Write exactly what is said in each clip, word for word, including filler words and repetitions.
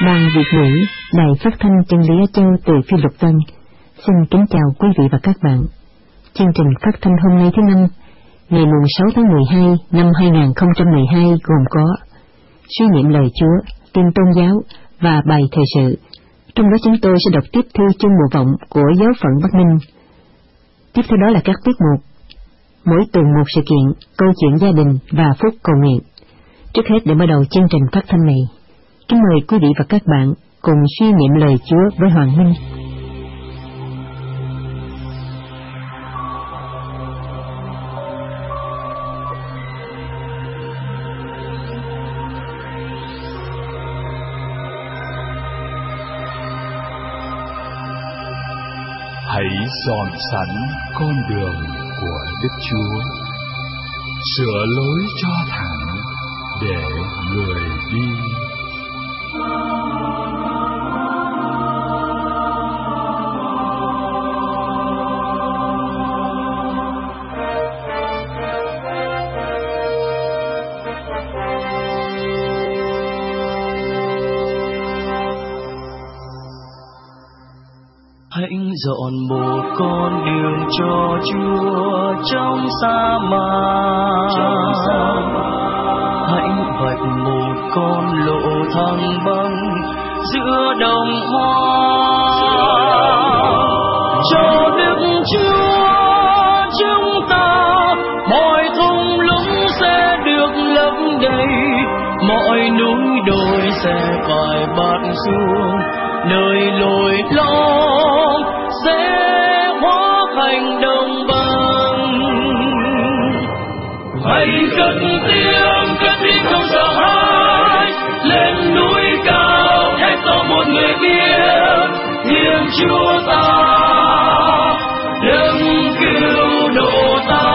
Ban Việt ngữ Đài Phát thanh Chân lý Á Châu từ Phi Luật Tân xin kính chào quý vị và các bạn. Chương trình phát thanh hôm nay thứ năm, ngày sáu tháng mười hai năm hai nghìn không trăm mười hai gồm có suy niệm lời Chúa, tin tôn giáo và bài thời sự. Trong đó chúng tôi sẽ đọc tiếp thư chương mùa vọng của giáo phận Bắc Ninh. Tiếp theo đó là các tiết mục, mỗi tuần một sự kiện, câu chuyện gia đình và phút cầu nguyện. Trước hết, để mở đầu chương trình phát thanh này, kính mời quý vị và các bạn cùng suy niệm lời Chúa với Hoàng Minh. Hãy dọn sẵn con đường của Đức Chúa, sửa lối cho thẳng để người đi. Hãy dọn một con đường cho Chúa trong sa mạc. Hãy vạch một con lộ thẳng băng giữa đồng hoa. Cho Đức Chúa chúng ta, mọi thung lũng sẽ được lấp đầy, mọi núi đồi sẽ phải bạt xuống, nơi lồi lõm sẽ hóa thành đồng bằng. Hãy cất tiếng, cất tiếng không sợ hãi, lên núi cao hét to một người biết, Thiên Chúa ta đấng cứu độ ta.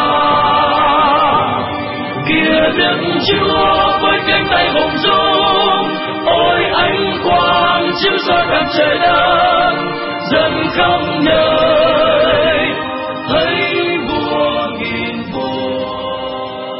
Kia Đức Chúa với cánh tay hùng dũng, ôi ánh quang chiếu soi khắp trời đất, dần khắp nơi thấy vua nghìn vua.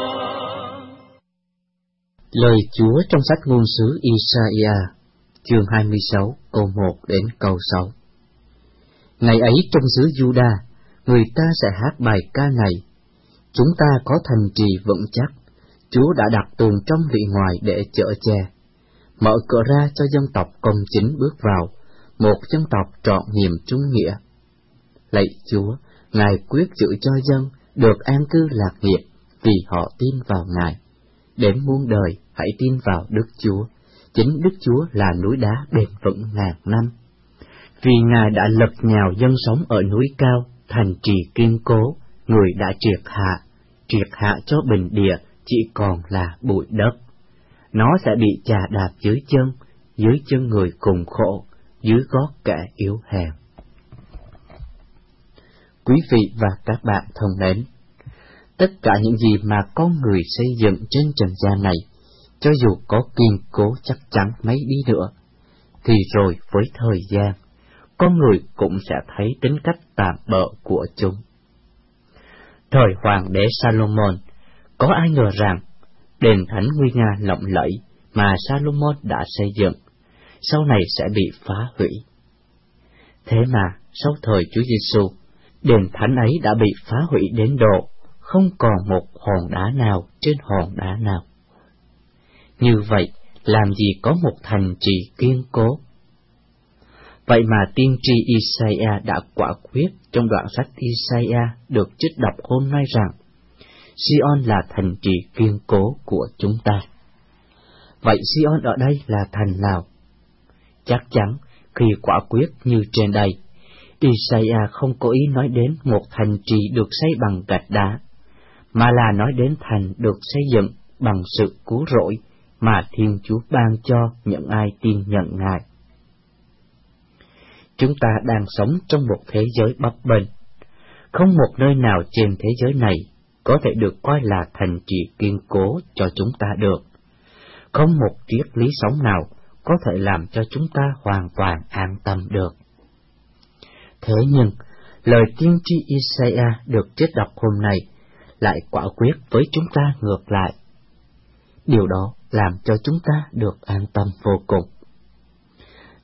Lời Chúa trong sách ngôn sứ Isaiah, chương hai mươi sáu, câu một đến câu sáu. Ngày ấy trong xứ Juda, người ta sẽ hát bài ca này: Chúng ta có thành trì vững chắc, Chúa đã đặt tường trong lụy ngoài để chở che. Mở cửa ra cho dân tộc công chính bước vào, một dân tộc trọn niềm trung nghĩa. Lạy Chúa, Ngài quyết giữ cho dân được an cư lạc nghiệp, vì họ tin vào Ngài. Đến muôn đời hãy tin vào Đức Chúa, chính Đức Chúa là núi đá bền vững ngàn năm. Vì Ngài đã lật nhào dân sống ở núi cao, thành trì kiên cố, người đã triệt hạ, triệt hạ cho bình địa chỉ còn là bụi đất. Nó sẽ bị chà đạp dưới chân, dưới chân người cùng khổ, dưới gót kẻ yếu hèn. Quý vị và các bạn thân mến, tất cả những gì mà con người xây dựng trên trần gian này, cho dù có kiên cố chắc chắn mấy đi nữa, thì rồi với thời gian, con người cũng sẽ thấy tính cách tạm bợ của chúng. Thời hoàng đế Salomon, có ai ngờ rằng đền thánh nguy nga lộng lẫy mà Salomon đã xây dựng, sau này sẽ bị phá hủy. Thế mà, sau thời Chúa Giêsu, đền thánh ấy đã bị phá hủy đến độ không còn một hòn đá nào trên hòn đá nào. Như vậy, làm gì có một thành trì kiên cố? Vậy mà tiên tri Isaiah đã quả quyết trong đoạn sách Isaiah được trích đọc hôm nay rằng Sion là thành trì kiên cố của chúng ta. Vậy Sion ở đây là thành nào? Chắc chắn khi quả quyết như trên đây, Isaiah không có ý nói đến một thành trì được xây bằng gạch đá, mà là nói đến thành được xây dựng bằng sự cứu rỗi mà Thiên Chúa ban cho những ai tin nhận Ngài. Chúng ta đang sống trong một thế giới bấp bênh. Không một nơi nào trên thế giới này có thể được coi là thành trì kiên cố cho chúng ta được. Không một triết lý sống nào có thể làm cho chúng ta hoàn toàn an tâm được. Thế nhưng, lời tiên tri Isaiah được trích đọc hôm nay lại quả quyết với chúng ta ngược lại. Điều đó làm cho chúng ta được an tâm vô cùng.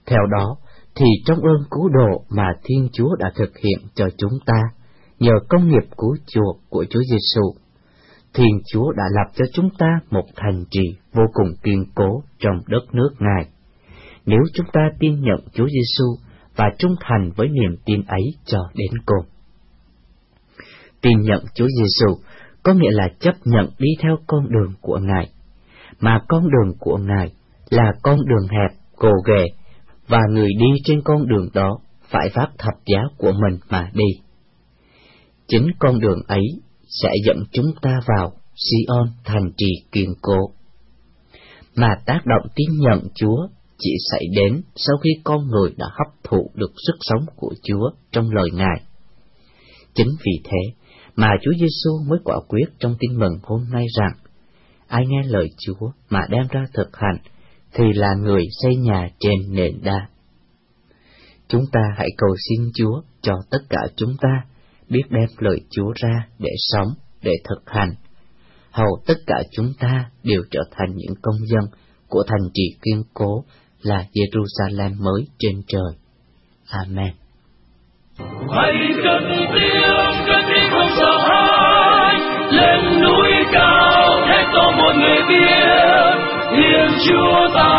Theo đó, thì trong ơn cứu độ mà Thiên Chúa đã thực hiện cho chúng ta, nhờ công nghiệp cứu chuộc của Chúa Giêsu, Thiên Chúa đã lập cho chúng ta một thành trì vô cùng kiên cố trong đất nước Ngài. Nếu chúng ta tin nhận Chúa Giêsu và trung thành với niềm tin ấy cho đến cùng. Tin nhận Chúa Giêsu có nghĩa là chấp nhận đi theo con đường của Ngài, mà con đường của Ngài là con đường hẹp, gồ ghề, và người đi trên con đường đó phải vác thập giá của mình mà đi. Chính con đường ấy sẽ dẫn chúng ta vào Sion, thành trì kiên cố. Mà tác động tin nhận Chúa chỉ xảy đến sau khi con người đã hấp thụ được sức sống của Chúa trong lời Ngài. Chính vì thế mà Chúa Giêsu mới quả quyết trong tin mừng hôm nay rằng, ai nghe lời Chúa mà đem ra thực hành thì là người xây nhà trên nền đá. Chúng ta hãy cầu xin Chúa cho tất cả chúng ta biết đem lời Chúa ra để sống, để thực hành, hầu tất cả chúng ta đều trở thành những công dân của thành trì kiên cố là Jerusalem mới trên trời. Amen. Hãy cất tiếng, cất tiếng không sợ hãi, lên núi cao hét to mọi người biết, Thiên Chúa ta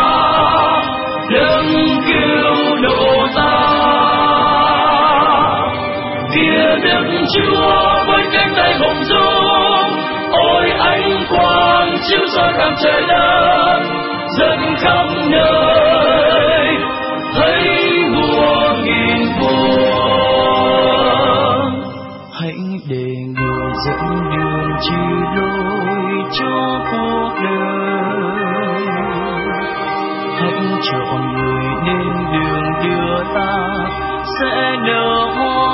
đấng cứu độ ta. Kia Đức Chúa với cánh tay hùng dũng, ôi ánh quang chiếu soi khắp trời đất, dân khắp nơi thấy mùa nghìn mùa. Hãy để người dẫn đường chỉ lối cho cuộc đời, hãy chọn người nên đường đưa ta sẽ nở hoa.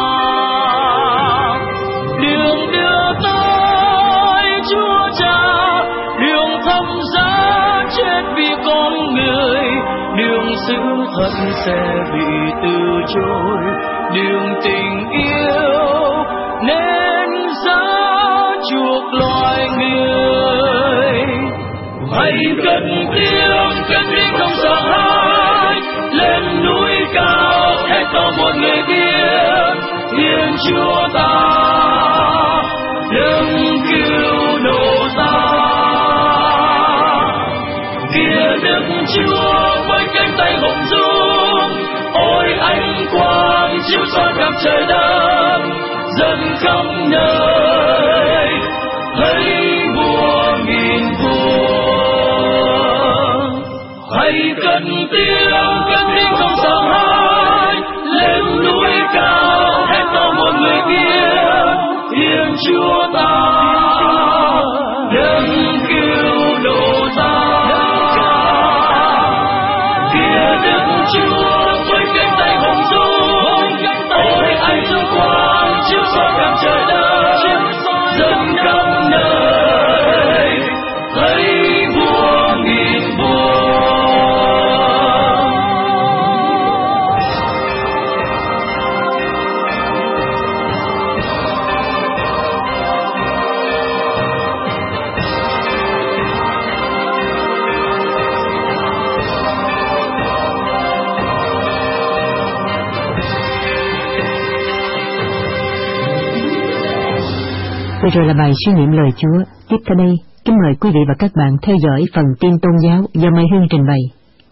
Đường đưa tới Chúa Cha, đường thăm giá chết vì con người, đường giữ hận sẽ bị từ chối, đường tình yêu nên giá chuộc loài người. Hãy cất tiếng, cất tiếng không sợ hãi, lên núi cao hét to mọi người biết, Thiên Chúa ta đấng cứu độ ta. Kia Đức Chúa với cánh tay hùng dũng, ôi ánh quang chiếu soi khắp trời đất, dân khắp nơi thấy mùa nghìn mùa. Hãy cất tiếng, cất tiếng không sợ hãi, lên núi cao hét to mọi người biết, Thiên Chúa ta đấng cứu độ ta. Kia Đức Chúa với cánh tay hùng dũng, ôi ánh quang chiếu soi khắp trời đất, dân khắp nơi thấy mùa nghìn mùa. Vừa rồi là bài suy niệm lời Chúa. Tiếp theo đây, kính mời quý vị và các bạn theo dõi phần tin tôn giáo do Mai Hương trình bày.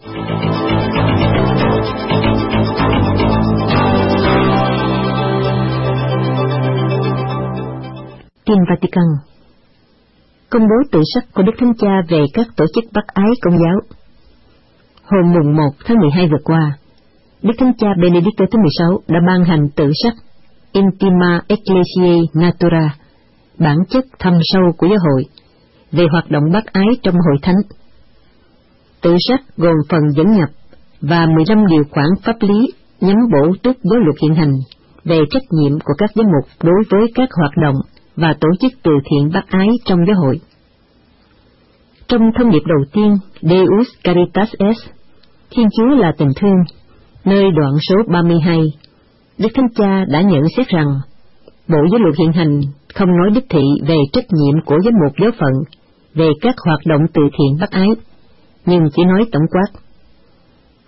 Tin Vatican. Công bố tự sắc của Đức Thánh Cha về các tổ chức bác ái Công giáo. Hôm mùng một tháng mười hai vừa qua, Đức Thánh Cha Benedicto thứ mười sáu đã ban hành tự sắc Intima Ecclesiae Natura, bản chất thâm sâu của giáo hội, về hoạt động bác ái trong hội thánh. Tự sắc gồm phần dẫn nhập và mười lăm điều khoản pháp lý nhằm bổ túc giáo luật hiện hành về trách nhiệm của các giám mục đối với các hoạt động và tổ chức từ thiện bác ái trong giáo hội. Trong thông điệp đầu tiên Deus Caritas Est, Thiên Chúa là tình thương, nơi đoạn số ba mươi hai, Đức Thánh Cha đã nhận xét rằng Bộ Giáo luật hiện hành không nói đích thị về trách nhiệm của giám mục giáo phận về các hoạt động từ thiện bác ái, nhưng chỉ nói tổng quát.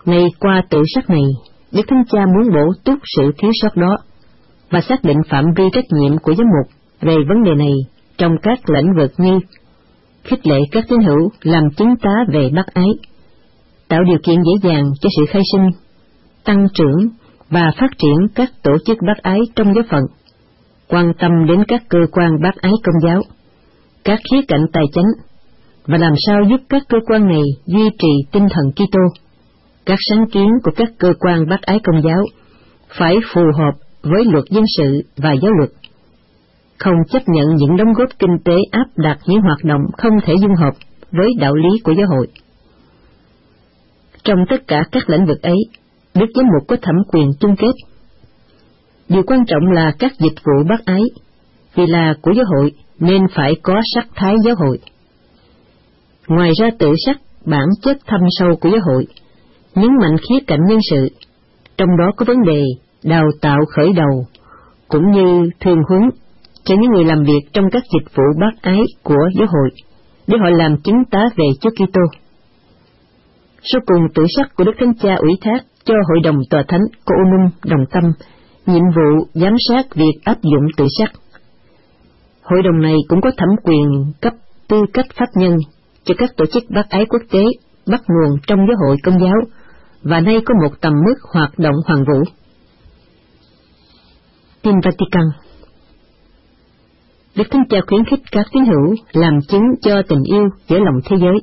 Nay qua tự sắc này, Đức Thánh Cha muốn bổ túc sự thiếu sót đó và xác định phạm vi trách nhiệm của giám mục về vấn đề này trong các lĩnh vực như khích lệ các tín hữu làm chứng tá về bác ái, tạo điều kiện dễ dàng cho sự khai sinh, tăng trưởng và phát triển các tổ chức bác ái trong giáo phận, quan tâm đến các cơ quan bác ái công giáo, các khía cạnh tài chánh, và làm sao giúp các cơ quan này duy trì tinh thần Kitô. Các sáng kiến của các cơ quan bác ái công giáo phải phù hợp với luật dân sự và giáo luật, không chấp nhận những đóng góp kinh tế áp đặt những hoạt động không thể dung hợp với đạo lý của giáo hội. Trong tất cả các lĩnh vực ấy, Đức Giám mục có thẩm quyền chung kết. Điều quan trọng là các dịch vụ bác ái, vì là của giáo hội nên phải có sắc thái giáo hội. Ngoài ra tự sắc bản chất thâm sâu của giáo hội, nhấn mạnh khía cạnh nhân sự, trong đó có vấn đề đào tạo khởi đầu, cũng như thường huấn cho những người làm việc trong các dịch vụ bác ái của giáo hội, để họ làm chứng tá về Chúa Kitô. Sau cùng, tự sắc của Đức Thánh Cha ủy thác cho Hội đồng Tòa Thánh Coonum Đồng Tâm nhiệm vụ giám sát việc áp dụng tự sắc. Hội đồng này cũng có thẩm quyền cấp tư cách pháp nhân cho các tổ chức bác ái quốc tế bắt nguồn trong giáo hội công giáo, và nay có một tầm mức hoạt động hoàn vũ. Tin Vatican. Đức Thánh Cha khuyến khích các tín hữu làm chứng cho tình yêu giữa lòng thế giới.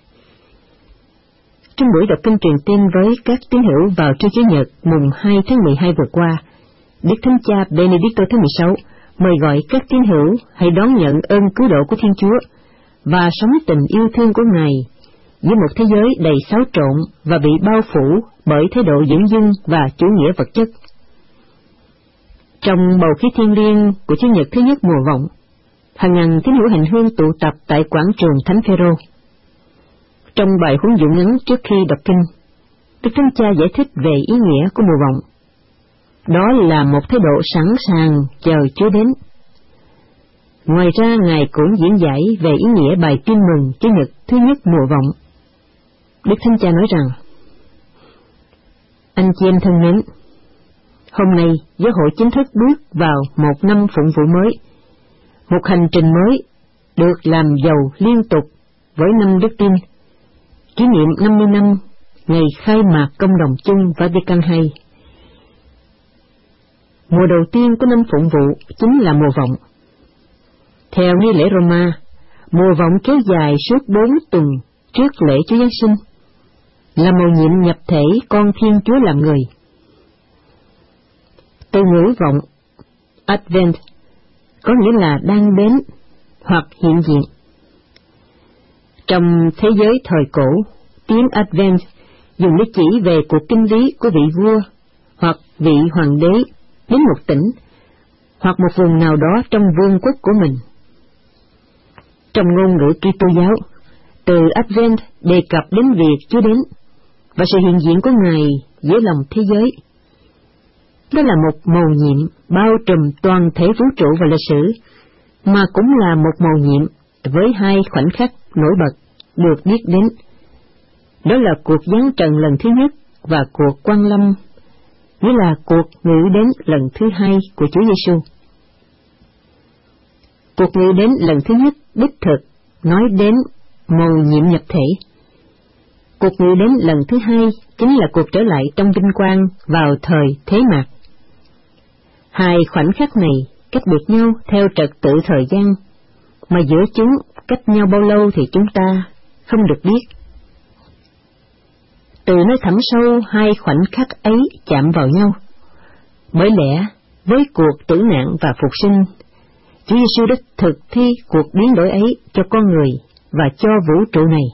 Trong buổi đọc kinh truyền tin với các tín hữu vào trưa Chủ nhật mùng hai tháng mười hai vừa qua, Đức Thánh Cha Benedicto thứ mười sáu mời gọi các tín hữu hãy đón nhận ơn cứu độ của Thiên Chúa và sống tình yêu thương của Ngài giữa một thế giới đầy xáo trộn và bị bao phủ bởi thái độ dửng dưng và chủ nghĩa vật chất. Trong bầu khí thiêng liêng của Chủ nhật thứ nhất mùa vọng, hàng ngàn tín hữu hành hương tụ tập tại quảng trường Thánh Phêrô. Trong bài huấn dụ ngắn trước khi đọc kinh, Đức Thánh Cha giải thích về ý nghĩa của mùa vọng. Đó là một thái độ sẵn sàng chờ Chúa đến. Ngoài ra, Ngài cũng diễn giải về ý nghĩa bài tin mừng Chủ nhật thứ nhất mùa vọng. Đức Thánh Cha nói rằng: Anh chị em thân mến, hôm nay giáo hội chính thức bước vào một năm phụng vụ mới, một hành trình mới được làm giàu liên tục với năm đức tin, kỷ niệm năm mươi năm ngày khai mạc công đồng chung Vatican hai. Mùa đầu tiên của năm phụng vụ chính là mùa vọng. Theo nghi lễ Roma, mùa vọng kéo dài suốt bốn tuần trước lễ Chúa Giáng sinh, là mầu nhiệm nhập thể con Thiên Chúa làm người. Từ ngữ vọng Advent có nghĩa là đang đến hoặc hiện diện. Trong thế giới thời cổ, tiếng Advent dùng để chỉ về cuộc kinh lý của vị vua hoặc vị hoàng đế đến một tỉnh hoặc một vùng nào đó trong vương quốc của mình. Trong ngôn ngữ Kitô giáo, từ Advent đề cập đến việc Chúa đến và sự hiện diện của Ngài giữa lòng thế giới. Đó là một mầu nhiệm bao trùm toàn thể vũ trụ và lịch sử, mà cũng là một mầu nhiệm với hai khoảnh khắc nổi bật được biết đến. Đó là cuộc giáng trần lần thứ nhất và cuộc quang lâm, nghĩa là cuộc ngự đến lần thứ hai của Chúa Giêsu. Cuộc ngự đến lần thứ nhất đích thực nói đến mầu nhiệm nhập thể. Cuộc ngự đến lần thứ hai chính là cuộc trở lại trong vinh quang vào thời thế mạt. Hai khoảnh khắc này cách biệt nhau theo trật tự thời gian, mà giữa chúng cách nhau bao lâu thì chúng ta không được biết. Từ nơi thẳm sâu hai khoảnh khắc ấy chạm vào nhau. Bởi lẽ, với cuộc tử nạn và phục sinh, Chúa Giêsu đã thực thi cuộc biến đổi ấy cho con người và cho vũ trụ này.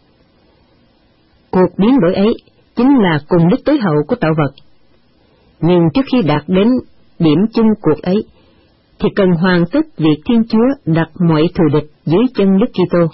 Cuộc biến đổi ấy chính là cùng đích tối hậu của tạo vật. Nhưng trước khi đạt đến điểm chung cuộc ấy, thì cần hoàn tất việc Thiên Chúa đặt mọi thù địch dưới chân Đức Kitô.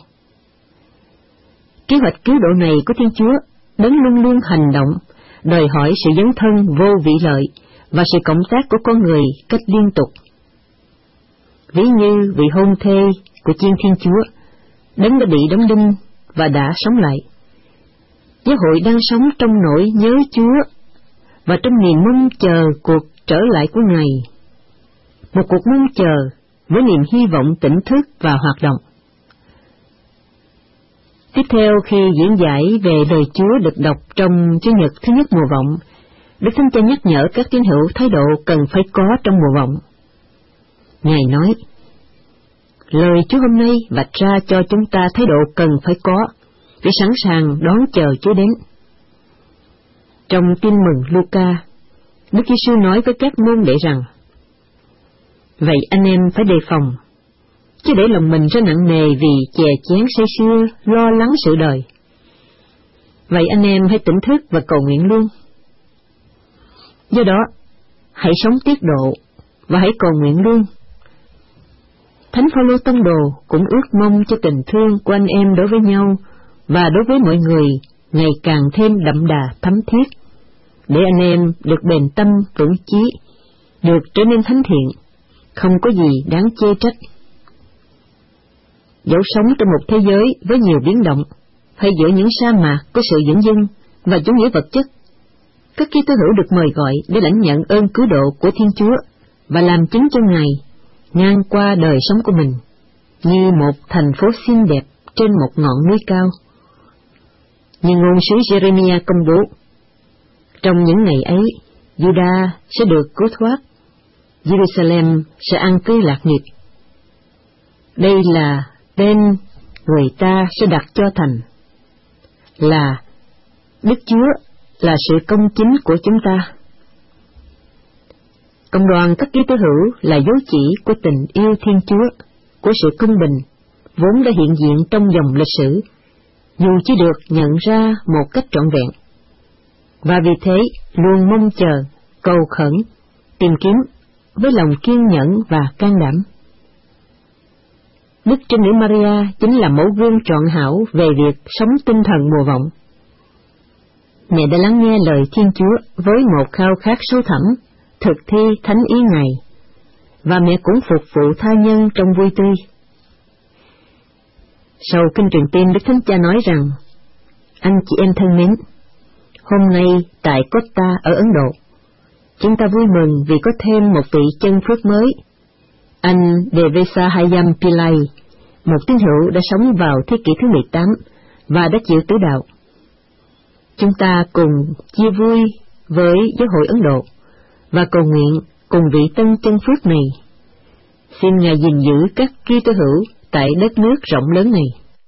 Kế hoạch cứu độ này của Thiên Chúa Đấng luôn luôn hành động, đòi hỏi sự dấn thân vô vị lợi và sự cộng tác của con người cách liên tục. Ví như vị hôn thê của Chiên Thiên Chúa, Đấng đã bị đóng đinh và đã sống lại. giáo hội đang sống trong nỗi nhớ Chúa và trong niềm mong chờ cuộc trở lại của Ngài, một cuộc mong chờ với niềm hy vọng tỉnh thức và hoạt động. Tiếp theo, khi diễn giải về lời Chúa được đọc trong Chủ nhật thứ nhất mùa vọng, Đức Thánh Cha nhắc nhở các tín hữu thái độ cần phải có trong mùa vọng. Ngài nói, lời Chúa hôm nay vạch ra cho chúng ta thái độ cần phải có, để sẵn sàng đón chờ Chúa đến. Trong Tin mừng Luca, Đức Giêsu nói với các môn đệ rằng, vậy anh em phải đề phòng, chứ để lòng mình ra nặng nề vì chè chén say sưa, lo lắng sự đời. Vậy anh em hãy tỉnh thức và cầu nguyện luôn. Do đó, hãy sống tiết độ và hãy cầu nguyện luôn. Thánh Phaolô tông đồ cũng ước mong cho tình thương của anh em đối với nhau và đối với mọi người ngày càng thêm đậm đà thấm thiết, để anh em được bền tâm vững chí, được trở nên thánh thiện, không có gì đáng chê trách. Dẫu sống trong một thế giới với nhiều biến động, hay giữa những sa mạc có sự dửng dưng và chủ nghĩa vật chất, các Kitô hữu được mời gọi để lãnh nhận ơn cứu độ của Thiên Chúa và làm chứng cho Ngài ngang qua đời sống của mình, như một thành phố xinh đẹp trên một ngọn núi cao. Như ngôn sứ Jeremiah công bố, trong những ngày ấy, Juda sẽ được cứu thoát, Jerusalem sẽ an cư lạc nghiệp. Đây là tên người ta sẽ đặt cho thành, là Đức Chúa là sự công chính của chúng ta. Cộng đoàn các Kitô hữu là dấu chỉ của tình yêu Thiên Chúa, của sự công bình, vốn đã hiện diện trong dòng lịch sử, dù chỉ được nhận ra một cách trọn vẹn. Và vì thế, luôn mong chờ, cầu khẩn, tìm kiếm với lòng kiên nhẫn và can đảm. Đức Trinh Nữ Maria chính là mẫu gương trọn hảo về việc sống tinh thần mùa vọng. Mẹ đã lắng nghe lời Thiên Chúa với một khao khát sâu thẳm, thực thi thánh ý Ngài, và mẹ cũng phục vụ tha nhân trong vui tươi. Sau kinh truyền tin, Đức Thánh Cha nói rằng, anh chị em thân mến, hôm nay tại Costa ở Ấn Độ, chúng ta vui mừng vì có thêm một vị chân phước mới, anh Devesahayam Pillai, một tín hữu đã sống vào thế kỷ thứ mười tám và đã chịu tử đạo. Chúng ta cùng chia vui với giáo hội Ấn Độ và cầu nguyện cùng vị tân chân phước này. Xin Ngài gìn giữ các Kitô hữu tại đất nước rộng lớn này.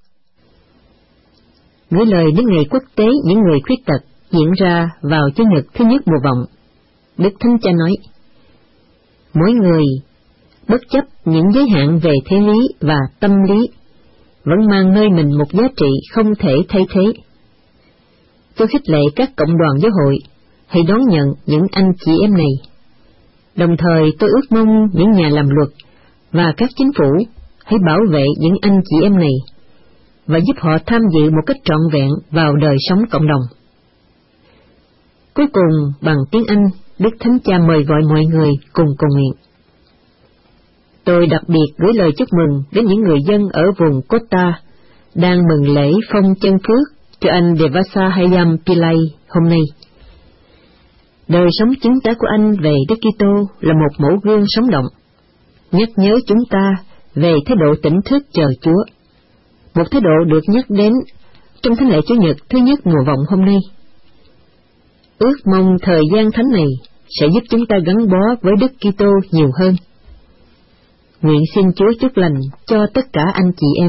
Gửi lời đến ngày quốc tế những người khuyết tật diễn ra vào Chủ nhật thứ nhất mùa vọng, Đức Thánh Cha nói, mỗi người, bất chấp những giới hạn về thế lý và tâm lý, vẫn mang nơi mình một giá trị không thể thay thế. Tôi khích lệ các cộng đoàn giáo hội hãy đón nhận những anh chị em này. Đồng thời tôi ước mong những nhà làm luật và các chính phủ hãy bảo vệ những anh chị em này và giúp họ tham dự một cách trọn vẹn vào đời sống cộng đồng. Cuối cùng, bằng tiếng Anh, Đức Thánh Cha mời gọi mọi người cùng cầu nguyện. Tôi đặc biệt gửi lời chúc mừng đến những người dân ở vùng Costa đang mừng lễ phong chân phước cho anh Devesahayam Pillai hôm nay. Đời sống chứng tả của anh về Đức Kitô là một mẫu gương sống động, nhắc nhớ chúng ta về thái độ tỉnh thức chờ Chúa, một thái độ được nhắc đến trong thánh lễ Chủ nhật thứ nhất mùa vọng hôm nay. Ước mong thời gian thánh này sẽ giúp chúng ta gắn bó với Đức Kitô nhiều hơn. Nguyện xin Chúa chúc lành cho tất cả anh chị em.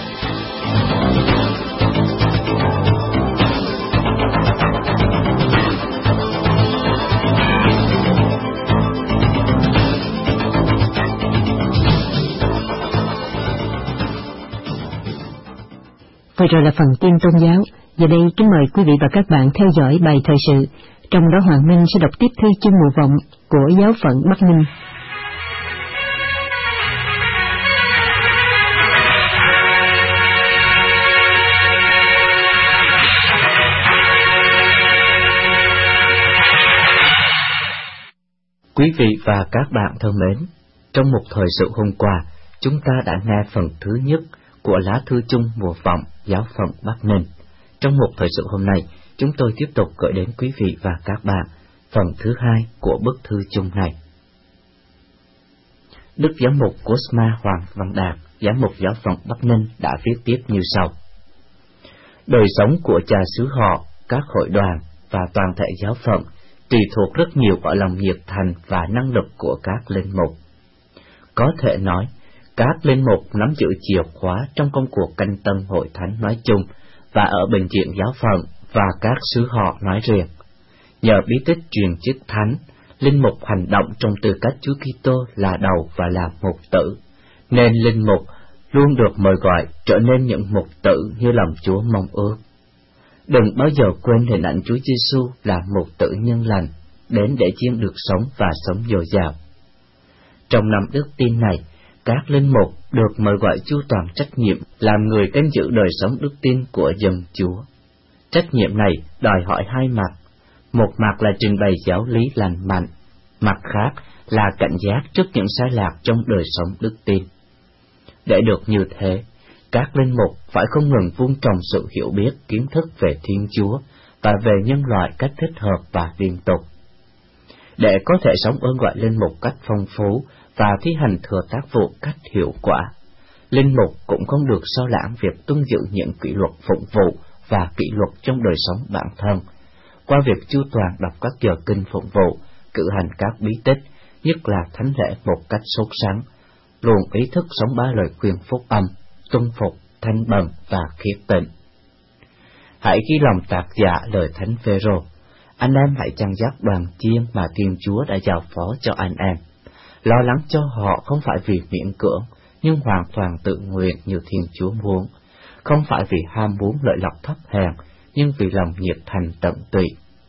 Vừa rồi là phần tin tôn giáo. Giờ đây kính mời quý vị và các bạn theo dõi bài thời sự, trong đó Hoàng Minh sẽ đọc tiếp thư chương mùa vọng của giáo phận Bắc Ninh. Quý vị và các bạn thân mến, trong một thời sự hôm qua, chúng ta đã nghe phần thứ nhất của lá thư chung mùa vọng giáo phận Bắc Ninh, Trong một thời sự hôm nay, chúng tôi tiếp tục gửi đến quý vị và các bạn phần thứ hai của bức thư chung này. Đức Giám mục Cosma Hoàng Văn Đạt, Giám mục Giáo phận Bắc Ninh đã viết tiếp như sau. Đời sống của cha xứ họ, các hội đoàn và toàn thể giáo phận tùy thuộc rất nhiều vào lòng nhiệt thành và năng lực của các linh mục. Có thể nói, các linh mục nắm giữ chìa khóa trong công cuộc canh tân hội thánh nói chung và ở bệnh viện giáo phận và các xứ họ nói riêng. Nhờ bí tích truyền chức thánh, linh mục hành động trong tư cách Chúa Kitô là đầu và là mục tử, nên linh mục luôn được mời gọi trở nên những mục tử như lòng Chúa mong ước. Đừng bao giờ quên hình ảnh Chúa Giêsu là mục tử nhân lành, đến để chiên được sống và sống dồi dào. Trong năm đức tin này, các linh mục được mời gọi chu toàn trách nhiệm làm người canh giữ đời sống đức tin của dân Chúa. Trách nhiệm này đòi hỏi hai mặt, một mặt là trình bày giáo lý lành mạnh, mặt khác là cảnh giác trước những sai lạc trong đời sống đức tin. Để được như thế, các linh mục phải không ngừng vun trồng sự hiểu biết, kiến thức về Thiên Chúa và về nhân loại cách thích hợp và liên tục. Để có thể sống ơn gọi linh mục cách phong phú và thi hành thừa tác vụ cách hiệu quả, linh mục cũng không được sao lãng việc tuân giữ những kỷ luật phụng vụ và kỷ luật trong đời sống bản thân, qua việc chu toàn đọc các giờ kinh phụng vụ, cử hành các bí tích, nhất là thánh lễ một cách sốt sắng, luôn ý thức sống ba lời khuyên phúc âm, tuân phục, thanh bần và khiết tịnh. Hãy ghi lòng tạc dạ lời Thánh Phêrô, anh em hãy chăn dắt đoàn chiên mà Thiên Chúa đã giao phó cho anh em, lo lắng cho họ không phải vì miễn cưỡng, nhưng hoàn toàn tự nguyện như Thiên Chúa muốn, không phải vì ham muốn lợi lộc thấp hèn, nhưng vì lòng nhiệt thành tận tụy.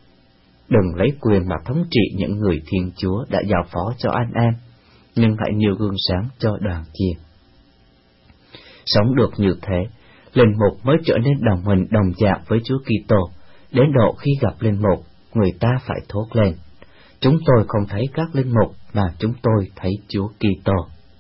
Đừng lấy quyền mà thống trị những người Thiên Chúa đã giao phó cho anh em, nhưng hãy nêu gương sáng cho đoàn chiên. Sống được như thế, linh mục mới trở nên đồng hình đồng dạng với Chúa Kitô, đến độ khi gặp linh mục, người ta phải thốt lên: chúng tôi không thấy các linh mục mà chúng tôi thấy Chúa Kitô.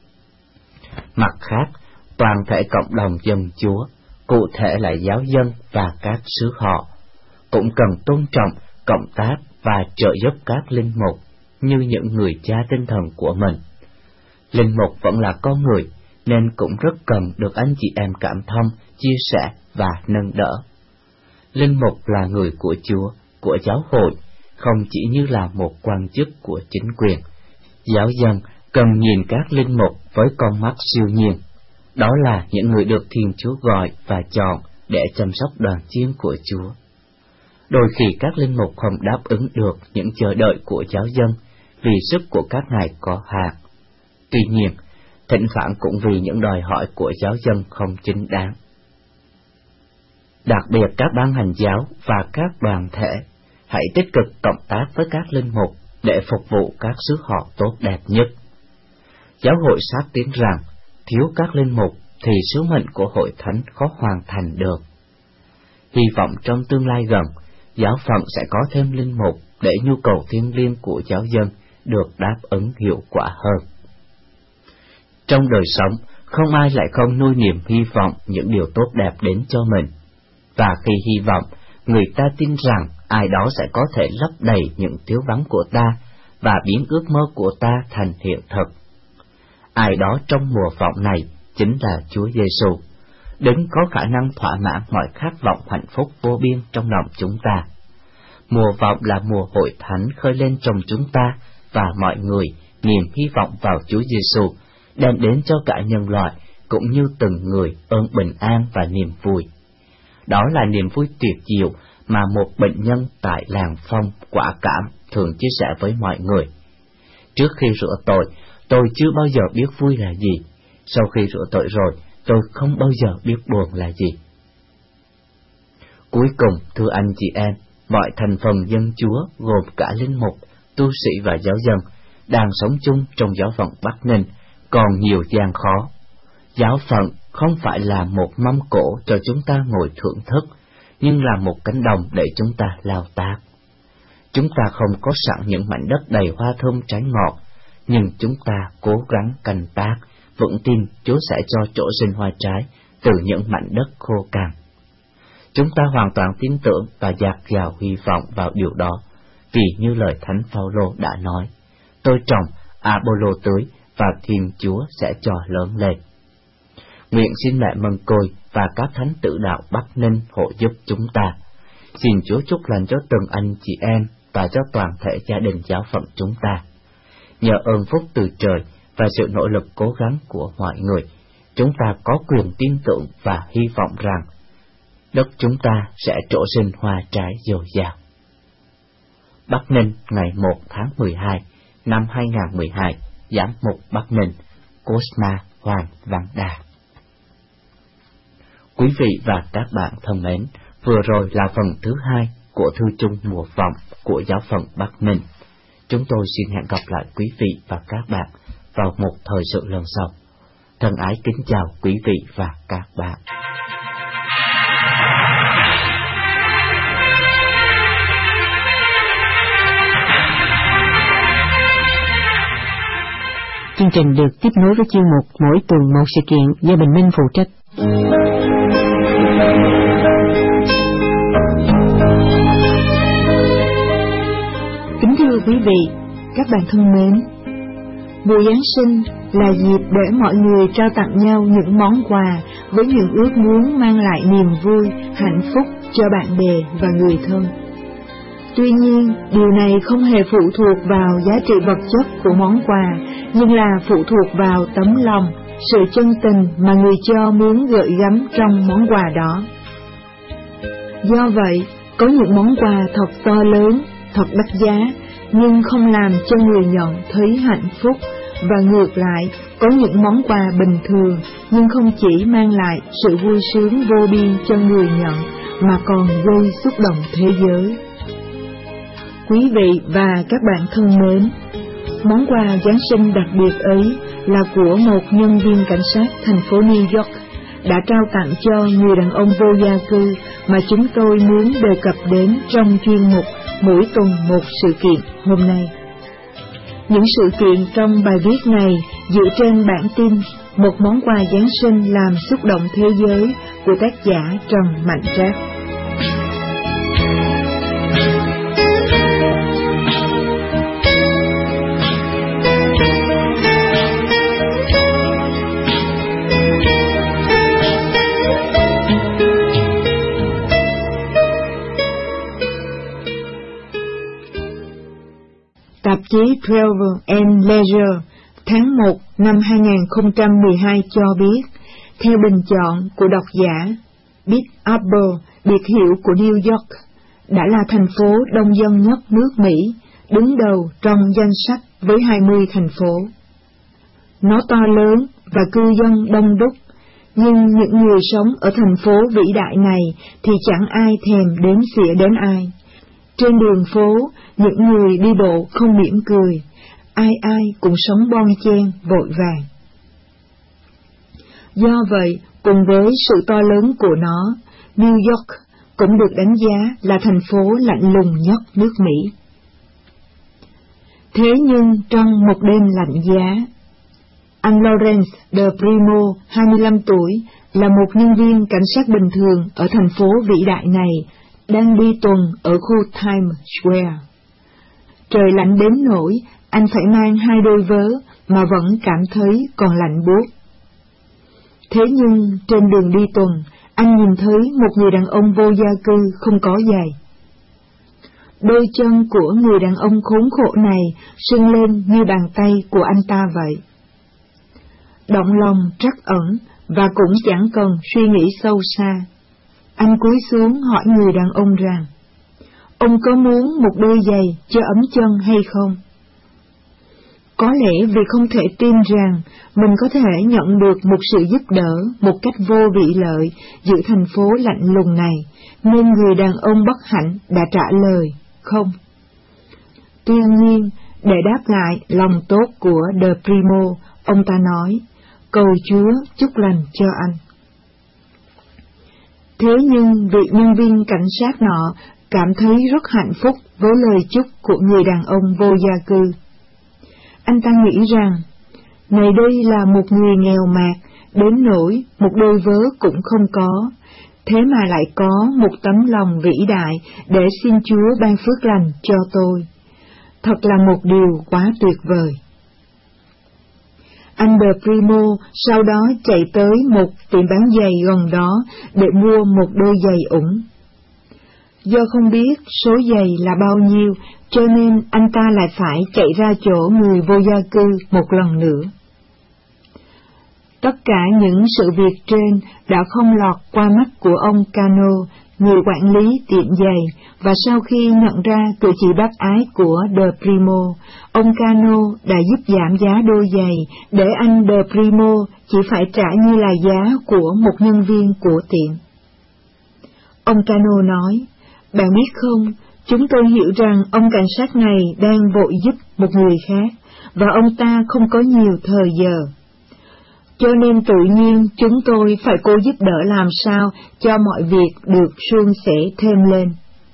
Mặt khác, toàn thể cộng đồng dân Chúa, cụ thể là giáo dân và các xứ họ, cũng cần tôn trọng, cộng tác và trợ giúp các linh mục như những người cha tinh thần của mình. Linh mục vẫn là con người, nên cũng rất cần được anh chị em cảm thông, chia sẻ và nâng đỡ. Linh mục là người của Chúa, của giáo hội, không chỉ như là một quan chức của chính quyền. Giáo dân cần nhìn các linh mục với con mắt siêu nhiên. Đó là những người được Thiên Chúa gọi và chọn để chăm sóc đoàn chiên của Chúa. Đôi khi các linh mục không đáp ứng được những chờ đợi của giáo dân vì sức của các ngài có hạn. Tuy nhiên, thỉnh thoảng cũng vì những đòi hỏi của giáo dân không chính đáng. Đặc biệt các ban hành giáo và các đoàn thể, hãy tích cực cộng tác với các linh mục để phục vụ các xứ họ tốt đẹp nhất. Giáo hội xác tín rằng, thiếu các linh mục thì sứ mệnh của hội thánh khó hoàn thành được. Hy vọng trong tương lai gần, giáo phận sẽ có thêm linh mục để nhu cầu thiêng liêng của giáo dân được đáp ứng hiệu quả hơn. Trong đời sống, không ai lại không nuôi niềm hy vọng những điều tốt đẹp đến cho mình. Và khi hy vọng, người ta tin rằng ai đó sẽ có thể lấp đầy những thiếu vắng của ta và biến ước mơ của ta thành hiện thực. Ai đó trong mùa vọng này chính là Chúa Giêsu, đấng có khả năng thỏa mãn mọi khát vọng hạnh phúc vô biên trong lòng chúng ta. Mùa vọng là mùa hội thánh khơi lên trong chúng ta và mọi người niềm hy vọng vào Chúa Giêsu, đem đến cho cả nhân loại cũng như từng người ơn bình an và niềm vui. Đó là niềm vui tuyệt diệu mà một bệnh nhân tại làng Phong, Quả Cảm thường chia sẻ với mọi người. Trước khi rửa tội, tôi chưa bao giờ biết vui là gì. Sau khi rửa tội rồi, tôi không bao giờ biết buồn là gì. Cuối cùng, thưa anh chị em, mọi thành phần dân Chúa gồm cả linh mục, tu sĩ và giáo dân đang sống chung trong giáo phận Bắc Ninh còn nhiều gian khó. Giáo phận không phải là một mâm cỗ cho chúng ta ngồi thưởng thức, nhưng là một cánh đồng để chúng ta lao tác. Chúng ta không có sẵn những mảnh đất đầy hoa thơm trái ngọt, nhưng chúng ta cố gắng canh tác, vững tin Chúa sẽ cho chỗ sinh hoa trái từ những mảnh đất khô cằn. Chúng ta hoàn toàn tin tưởng và dạt dào hy vọng vào điều đó, vì như lời Thánh Phaolô đã nói, tôi trồng, Apollo tưới, và Thiên Chúa sẽ cho lớn lên. Nguyện xin mẹ Mân Côi và các thánh tử đạo Bắc Ninh hộ giúp chúng ta. Xin Chúa chúc lành cho từng anh chị em và cho toàn thể gia đình giáo phận chúng ta. Nhờ ơn phúc từ trời và sự nỗ lực cố gắng của mọi người, chúng ta có quyền tin tưởng và hy vọng rằng đất chúng ta sẽ trổ sinh hoa trái dồi dào. Bắc Ninh, ngày một tháng mười hai năm hai nghìn không trăm mười hai, Giám mục Bắc Ninh, Cosma Hoàng Văn Đà. Quý vị và các bạn thân mến, vừa rồi là phần thứ hai của thư chung mùa vọng của giáo phận Bắc Ninh. Chúng tôi xin hẹn gặp lại quý vị và các bạn vào một thời sự lần sau. Thân ái kính chào quý vị và các bạn. Chương trình được tiếp nối với chuyên mục mỗi tuần một sự kiện do Bình Minh phụ trách. Kính thưa quý vị, các bạn thân mến, mùa Giáng sinh là dịp để mọi người trao tặng nhau những món quà với những ước muốn mang lại niềm vui, hạnh phúc cho bạn bè và người thân. Tuy nhiên, điều này không hề phụ thuộc vào giá trị vật chất của món quà, nhưng là phụ thuộc vào tấm lòng, sự chân tình mà người cho muốn gợi gắm trong món quà đó. Do vậy, có những món quà thật to lớn, thật đắt giá, nhưng không làm cho người nhận thấy hạnh phúc, và ngược lại, có những món quà bình thường, nhưng không chỉ mang lại sự vui sướng vô biên cho người nhận, mà còn gây xúc động thế giới. Quý vị và các bạn thân mến, món quà Giáng sinh đặc biệt ấy là của một nhân viên cảnh sát thành phố New York đã trao tặng cho người đàn ông vô gia cư mà chúng tôi muốn đề cập đến trong chuyên mục mỗi tuần một sự kiện hôm nay. Những sự kiện trong bài viết này dựa trên bản tin Một món quà Giáng sinh làm xúc động thế giới của tác giả Trần Mạnh Trác. Tạp chí Travel and Leisure tháng một năm hai nghìn không trăm mười hai cho biết, theo bình chọn của độc giả, Big Apple, biệt hiệu của New York, đã là thành phố đông dân nhất nước Mỹ, đứng đầu trong danh sách với hai mươi thành phố. Nó to lớn và cư dân đông đúc, nhưng những người sống ở thành phố vĩ đại này thì chẳng ai thèm đếm xỉa đến ai. Trên đường phố, những người đi bộ không mỉm cười, ai ai cũng sống bon chen vội vàng. Do vậy, cùng với sự to lớn của nó, New York cũng được đánh giá là thành phố lạnh lùng nhất nước Mỹ. Thế nhưng trong một đêm lạnh giá, anh Lawrence de Primo, hai mươi lăm tuổi, là một nhân viên cảnh sát bình thường ở thành phố vĩ đại này, đang đi tuần ở khu Times Square. Trời lạnh đến nỗi anh phải mang hai đôi vớ mà vẫn cảm thấy còn lạnh buốt. Thế nhưng trên đường đi tuần, anh nhìn thấy một người đàn ông vô gia cư không có giày. Đôi chân của người đàn ông khốn khổ này sưng lên như bàn tay của anh ta vậy. Động lòng trắc ẩn và cũng chẳng cần suy nghĩ sâu xa, anh cúi xuống hỏi người đàn ông rằng, ông có muốn một đôi giày cho ấm chân hay không? Có lẽ vì không thể tin rằng mình có thể nhận được một sự giúp đỡ một cách vô vị lợi giữa thành phố lạnh lùng này, nên người đàn ông bất hạnh đã trả lời, không. Tuy nhiên, để đáp lại lòng tốt của De Primo, ông ta nói, cầu Chúa chúc lành cho anh. Thế nhưng vị nhân viên cảnh sát nọ cảm thấy rất hạnh phúc với lời chúc của người đàn ông vô gia cư. Anh ta nghĩ rằng, này đây là một người nghèo mạt, đến nỗi một đôi vớ cũng không có, thế mà lại có một tấm lòng vĩ đại để xin Chúa ban phước lành cho tôi. Thật là một điều quá tuyệt vời. Anh De Primo sau đó chạy tới một tiệm bán giày gần đó để mua một đôi giày ủng. Do không biết số giày là bao nhiêu, cho nên anh ta lại phải chạy ra chỗ người vô gia cư một lần nữa. Tất cả những sự việc trên đã không lọt qua mắt của ông Cano, người quản lý tiệm giày, và sau khi nhận ra cử chỉ bác ái của De Primo, ông Cano đã giúp giảm giá đôi giày để anh De Primo chỉ phải trả như là giá của một nhân viên của tiệm. Ông Cano nói, bạn biết không, chúng tôi hiểu rằng ông cảnh sát này đang vội giúp một người khác, và ông ta không có nhiều thời giờ. Cho nên tự nhiên chúng tôi phải cố giúp đỡ làm sao cho mọi việc được suôn sẻ thêm lên.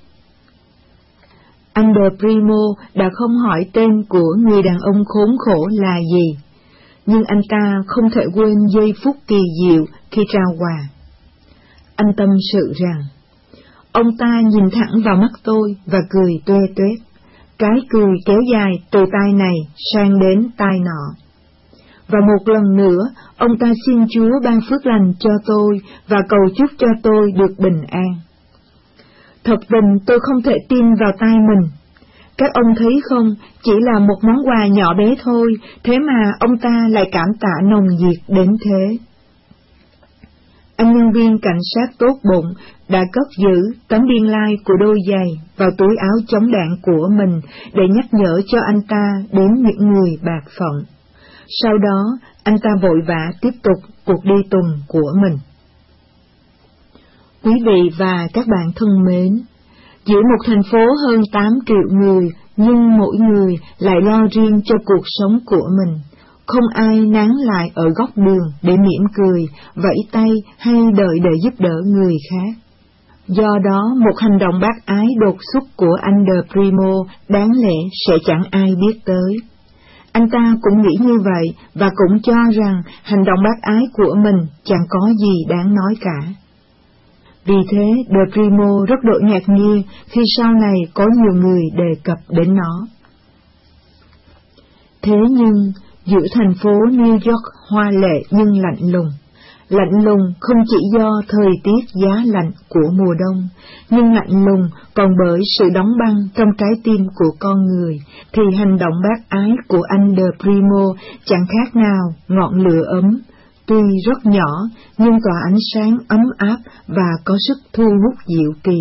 Anh De Primo đã không hỏi tên của người đàn ông khốn khổ là gì, nhưng anh ta không thể quên giây phút kỳ diệu khi trao quà. Anh tâm sự rằng, ông ta nhìn thẳng vào mắt tôi và cười tuê tuét, cái cười kéo dài từ tai này sang đến tai nọ. Và một lần nữa, ông ta xin Chúa ban phước lành cho tôi và cầu chúc cho tôi được bình an. Thật tình tôi không thể tin vào tai mình. Các ông thấy không, chỉ là một món quà nhỏ bé thôi, thế mà ông ta lại cảm tạ nồng nhiệt đến thế. Anh nhân viên cảnh sát tốt bụng đã cất giữ tấm biên lai của đôi giày vào túi áo chống đạn của mình để nhắc nhở cho anh ta đến những người bạc phận. Sau đó, anh ta vội vã tiếp tục cuộc đi tuần của mình. Quý vị và các bạn thân mến, giữa một thành phố hơn tám triệu người, nhưng mỗi người lại lo riêng cho cuộc sống của mình. Không ai nán lại ở góc đường để mỉm cười, vẫy tay hay đợi để giúp đỡ người khác. Do đó, một hành động bác ái đột xuất của anh De Primo đáng lẽ sẽ chẳng ai biết tới. Anh ta cũng nghĩ như vậy và cũng cho rằng hành động bác ái của mình chẳng có gì đáng nói cả. Vì thế, De Primo rất độ ngạc nhiên khi sau này có nhiều người đề cập đến nó. Thế nhưng, giữa thành phố New York hoa lệ nhưng lạnh lùng, lạnh lùng không chỉ do thời tiết giá lạnh của mùa đông, nhưng lạnh lùng còn bởi sự đóng băng trong trái tim của con người, thì hành động bác ái của anh De Primo chẳng khác nào ngọn lửa ấm, tuy rất nhỏ nhưng tỏa ánh sáng ấm áp và có sức thu hút diệu kỳ.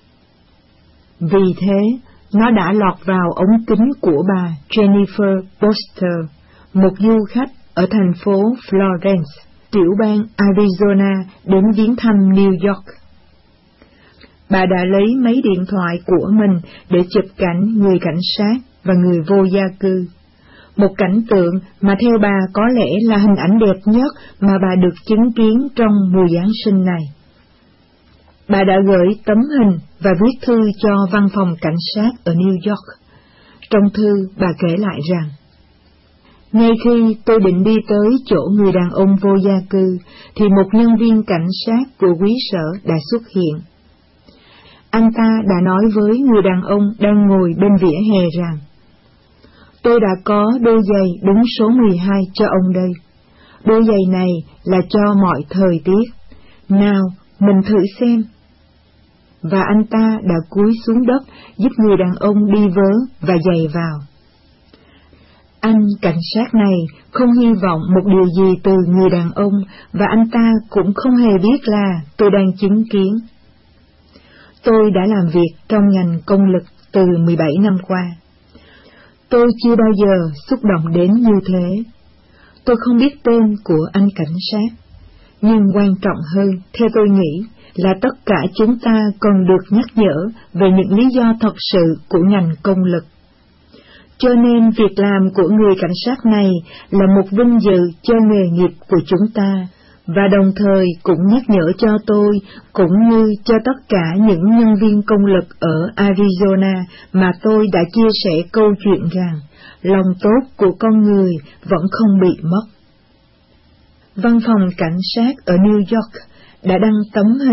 Vì thế, nó đã lọt vào ống kính của bà Jennifer Foster, một du khách ở thành phố Florence, tiểu bang Arizona, đến viếng thăm New York. Bà đã lấy máy điện thoại của mình để chụp cảnh người cảnh sát và người vô gia cư, một cảnh tượng mà theo bà có lẽ là hình ảnh đẹp nhất mà bà được chứng kiến trong mùa Giáng sinh này. Bà đã gửi tấm hình và viết thư cho văn phòng cảnh sát ở New York. Trong thư, bà kể lại rằng, ngay khi tôi định đi tới chỗ người đàn ông vô gia cư, thì một nhân viên cảnh sát của quý sở đã xuất hiện. Anh ta đã nói với người đàn ông đang ngồi bên vỉa hè rằng, tôi đã có đôi giày đúng số mười hai cho ông đây. Đôi giày này là cho mọi thời tiết. Nào, mình thử xem. Và anh ta đã cúi xuống đất giúp người đàn ông đi vớ và giày vào. Anh cảnh sát này không hy vọng một điều gì từ người đàn ông, và anh ta cũng không hề biết là tôi đang chứng kiến. Tôi đã làm việc trong ngành công lực từ mười bảy năm qua. Tôi chưa bao giờ xúc động đến như thế. Tôi không biết tên của anh cảnh sát, nhưng quan trọng hơn, theo tôi nghĩ, là tất cả chúng ta cần được nhắc nhở về những lý do thật sự của ngành công lực. Cho nên việc làm của người cảnh sát này là một vinh dự cho nghề nghiệp của chúng ta, và đồng thời cũng nhắc nhở cho tôi, cũng như cho tất cả những nhân viên công lực ở Arizona mà tôi đã chia sẻ câu chuyện rằng, lòng tốt của con người vẫn không bị mất. Văn phòng cảnh sát ở New York đã đăng tấm hình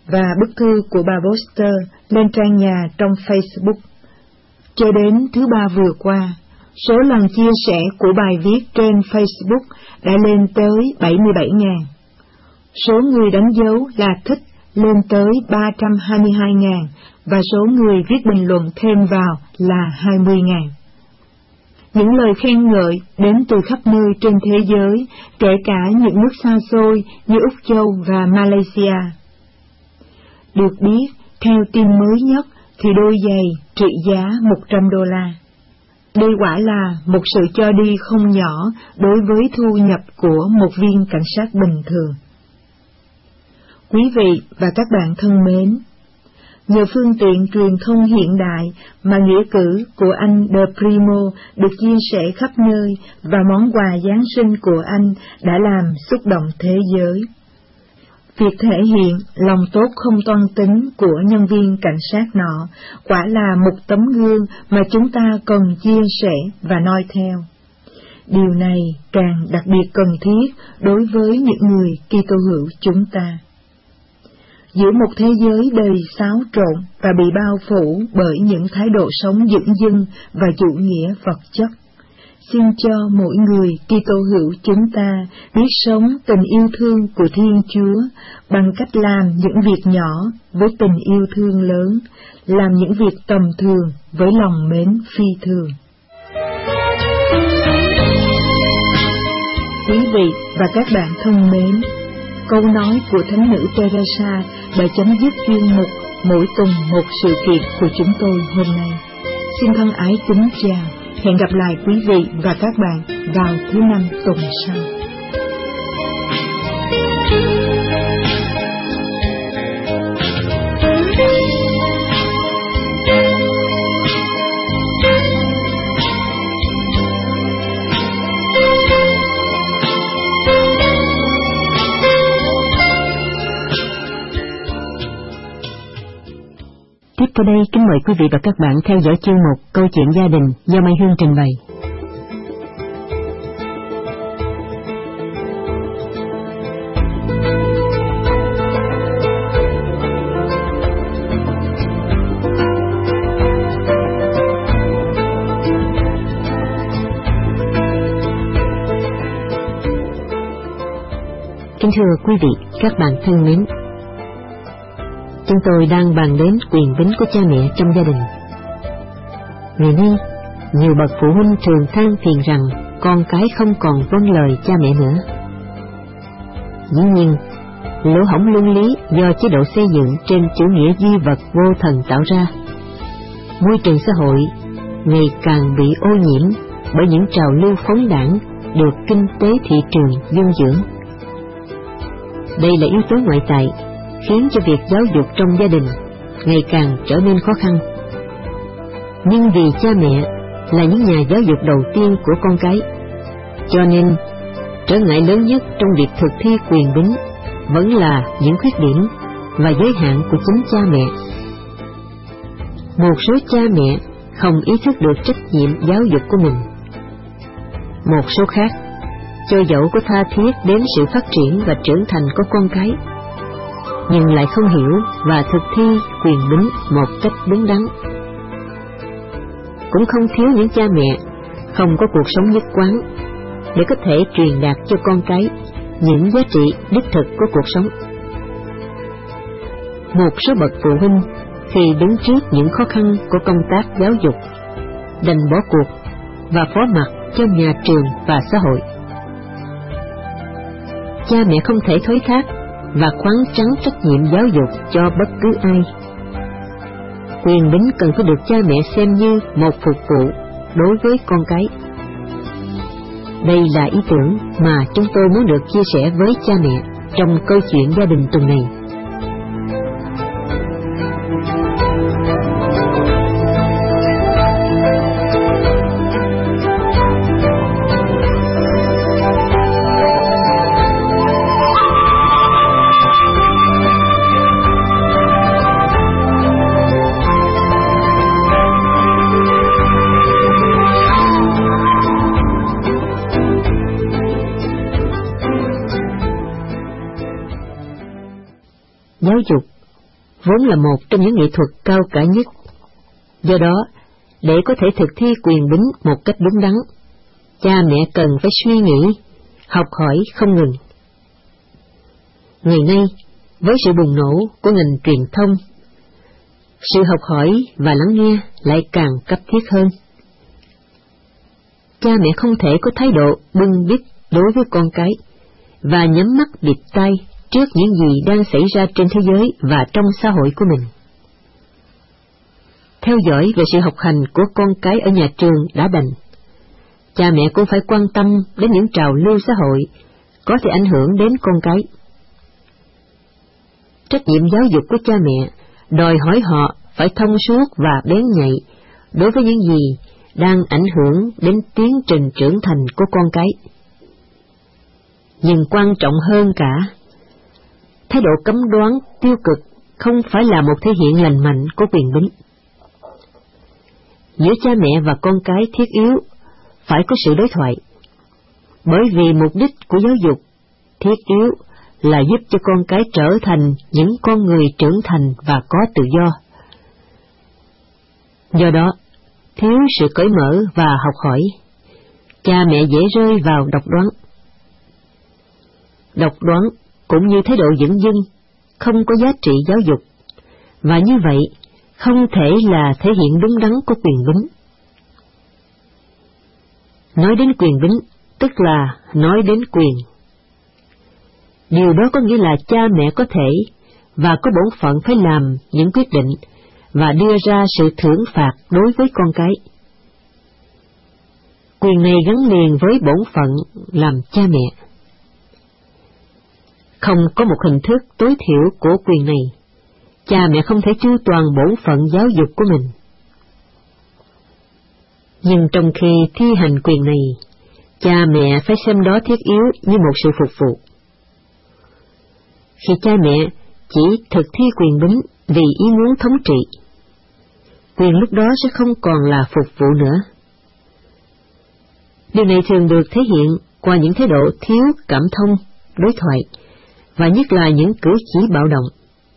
và bức thư của bà Foster lên trang nhà trong Facebook. Cho đến thứ ba vừa qua, số lần chia sẻ của bài viết trên Facebook đã lên tới bảy mươi bảy nghìn. Số người đánh dấu là thích lên tới ba trăm hai mươi hai nghìn và số người viết bình luận thêm vào là hai mươi nghìn. Những lời khen ngợi đến từ khắp nơi trên thế giới, kể cả những nước xa xôi như Úc Châu và Malaysia. Được biết, theo tin mới nhất thì đôi giày trị giá một trăm đô la. Đây quả là một sự cho đi không nhỏ đối với thu nhập của một viên cảnh sát bình thường. Quý vị và các bạn thân mến, nhờ phương tiện truyền thông hiện đại mà nghĩa cử của anh De Primo được chia sẻ khắp nơi và món quà Giáng sinh của anh đã làm xúc động thế giới. Việc thể hiện lòng tốt không toan tính của nhân viên cảnh sát nọ quả là một tấm gương mà chúng ta cần chia sẻ và noi theo. Điều này càng đặc biệt cần thiết đối với những người Kitô hữu chúng ta. Giữa một thế giới đầy xáo trộn và bị bao phủ bởi những thái độ sống dửng dưng và chủ nghĩa vật chất, xin cho mỗi người Kitô hữu chúng ta biết sống tình yêu thương của Thiên Chúa bằng cách làm những việc nhỏ với tình yêu thương lớn, làm những việc tầm thường với lòng mến phi thường. Quý vị và các bạn thân mến, câu nói của Thánh nữ Teresa đã chấm dứt chuyên mục Mỗi tuần một sự kiện của chúng tôi hôm nay. Xin thân ái kính chào, hẹn gặp lại quý vị và các bạn vào thứ năm tuần sau. Tiếp theo đây, kính mời quý vị và các bạn theo dõi chương mục Câu chuyện gia đình do Mai Hương trình bày. Kính thưa quý vị, các bạn thân mến, chúng tôi đang bàn đến quyền bính của cha mẹ trong gia đình. Ngày nay, nhiều bậc phụ huynh thường than phiền rằng con cái không còn vâng lời cha mẹ nữa. Dĩ nhiên, lỗ hổng luân lý do chế độ xây dựng trên chủ nghĩa duy vật vô thần tạo ra. Môi trường xã hội ngày càng bị ô nhiễm bởi những trào lưu phóng đãng được kinh tế thị trường dung dưỡng. Đây là yếu tố ngoại tại khiến cho việc giáo dục trong gia đình ngày càng trở nên khó khăn. Nhưng vì cha mẹ là những nhà giáo dục đầu tiên của con cái, cho nên trở ngại lớn nhất trong việc thực thi quyền bính vẫn là những khuyết điểm và giới hạn của chính cha mẹ. Một số cha mẹ không ý thức được trách nhiệm giáo dục của mình. Một số khác, cho dẫu có tha thiết đến sự phát triển và trưởng thành của con cái, nhưng lại không hiểu và thực thi quyền bính một cách đúng đắn. Cũng không thiếu những cha mẹ không có cuộc sống nhất quán để có thể truyền đạt cho con cái những giá trị đích thực của cuộc sống. Một số bậc phụ huynh khi đứng trước những khó khăn của công tác giáo dục đành bỏ cuộc và phó mặc cho nhà trường và xã hội. Cha mẹ không thể thối thác và khoáng trắng trách nhiệm giáo dục cho bất cứ ai. Quyền bính cần phải được cha mẹ xem như một phục vụ đối với con cái. Đây là ý tưởng mà chúng tôi muốn được chia sẻ với cha mẹ trong câu chuyện gia đình tuần này. vốn là một trong những nghệ thuật cao cả nhất. Do đó, để có thể thực thi quyền bính một cách đúng đắn, cha mẹ cần phải suy nghĩ, học hỏi không ngừng. Ngày nay, với sự bùng nổ của ngành truyền thông, sự học hỏi và lắng nghe lại càng cấp thiết hơn. Cha mẹ không thể có thái độ bưng bít đối với con cái và nhắm mắt bịt tai trước những gì đang xảy ra trên thế giới và trong xã hội của mình. Theo dõi về sự học hành của con cái ở nhà trường đã đành, cha mẹ cũng phải quan tâm đến những trào lưu xã hội có thể ảnh hưởng đến con cái. Trách nhiệm giáo dục của cha mẹ đòi hỏi họ phải thông suốt và bén nhạy đối với những gì đang ảnh hưởng đến tiến trình trưởng thành của con cái. Nhưng quan trọng hơn cả, thái độ cấm đoán tiêu cực không phải là một thể hiện lành mạnh của quyền bính. Giữa cha mẹ và con cái thiết yếu phải có sự đối thoại, bởi vì mục đích của giáo dục thiết yếu là giúp cho con cái trở thành những con người trưởng thành và có tự do. Do đó, thiếu sự cởi mở và học hỏi, cha mẹ dễ rơi vào độc đoán. Độc đoán cũng như thái độ dửng dưng, không có giá trị giáo dục, và như vậy không thể là thể hiện đúng đắn của quyền bính. Nói đến quyền bính, tức là nói đến quyền. Điều đó có nghĩa là cha mẹ có thể và có bổn phận phải làm những quyết định và đưa ra sự thưởng phạt đối với con cái. Quyền này gắn liền với bổn phận làm cha mẹ. Không có một hình thức tối thiểu của quyền này, cha mẹ không thể chu toàn bổn phận giáo dục của mình. Nhưng trong khi thi hành quyền này, cha mẹ phải xem đó thiết yếu như một sự phục vụ. Khi cha mẹ chỉ thực thi quyền bính vì ý muốn thống trị, quyền lúc đó sẽ không còn là phục vụ nữa. Điều này thường được thể hiện qua những thái độ thiếu cảm thông, đối thoại, và nhất là những cử chỉ bạo động.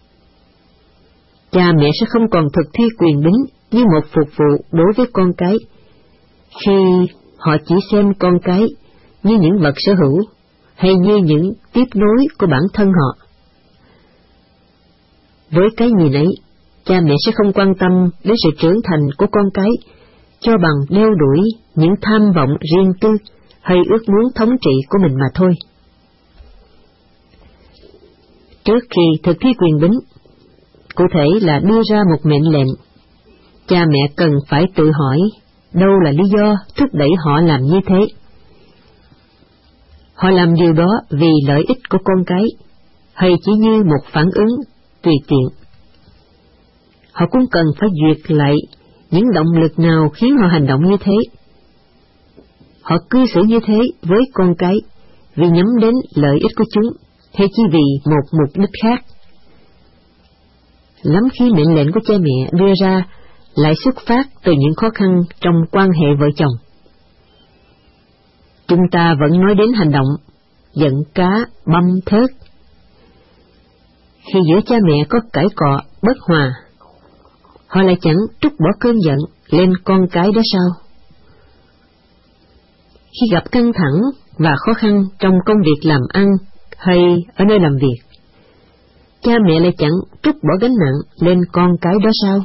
Cha mẹ sẽ không còn thực thi quyền bính như một phục vụ đối với con cái, khi họ chỉ xem con cái như những vật sở hữu hay như những tiếp nối của bản thân họ. Với cái nhìn ấy, cha mẹ sẽ không quan tâm đến sự trưởng thành của con cái cho bằng đeo đuổi những tham vọng riêng tư hay ước muốn thống trị của mình mà thôi. Trước khi thực thi quyền bính, cụ thể là đưa ra một mệnh lệnh, cha mẹ cần phải tự hỏi đâu là lý do thúc đẩy họ làm như thế. Họ làm điều đó vì lợi ích của con cái, hay chỉ như một phản ứng tùy tiện. Họ cũng cần phải duyệt lại những động lực nào khiến họ hành động như thế. Họ cư xử như thế với con cái vì nhắm đến lợi ích của chúng, hay chỉ vì một mục đích khác. Lắm khi mệnh lệnh của cha mẹ đưa ra lại xuất phát từ những khó khăn trong quan hệ vợ chồng. Chúng ta vẫn nói đến hành động giận cá băm thớt. Khi giữa cha mẹ có cãi cọ bất hòa, họ lại chẳng trút bỏ cơn giận lên con cái đó sao? Khi gặp căng thẳng và khó khăn trong công việc làm ăn hay ở nơi làm việc, cha mẹ lại chẳng trút bỏ gánh nặng lên con cái đó sao?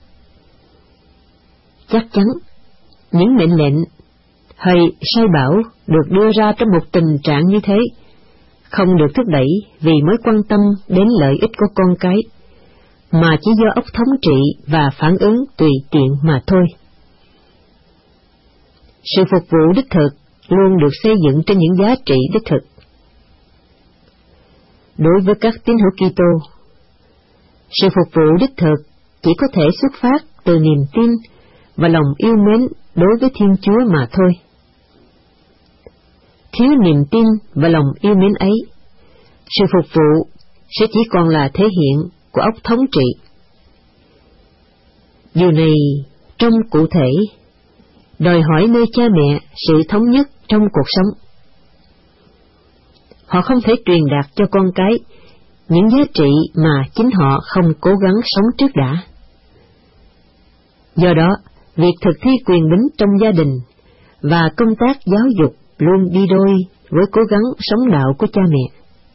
Chắc chắn, những mệnh lệnh hay sai bảo được đưa ra trong một tình trạng như thế không được thúc đẩy vì mối quan tâm đến lợi ích của con cái, mà chỉ do óc thống trị và phản ứng tùy tiện mà thôi. Sự phục vụ đích thực luôn được xây dựng trên những giá trị đích thực. Đối với các tín hữu Kitô, sự phục vụ đích thực chỉ có thể xuất phát từ niềm tin và lòng yêu mến đối với Thiên Chúa mà thôi. Thiếu niềm tin và lòng yêu mến ấy, sự phục vụ sẽ chỉ còn là thể hiện của óc thống trị. Điều này trong cụ thể đòi hỏi nơi cha mẹ sự thống nhất trong cuộc sống. Họ không thể truyền đạt cho con cái những giá trị mà chính họ không cố gắng sống trước đã. Do đó, việc thực thi quyền bính trong gia đình và công tác giáo dục luôn đi đôi với cố gắng sống đạo của cha mẹ.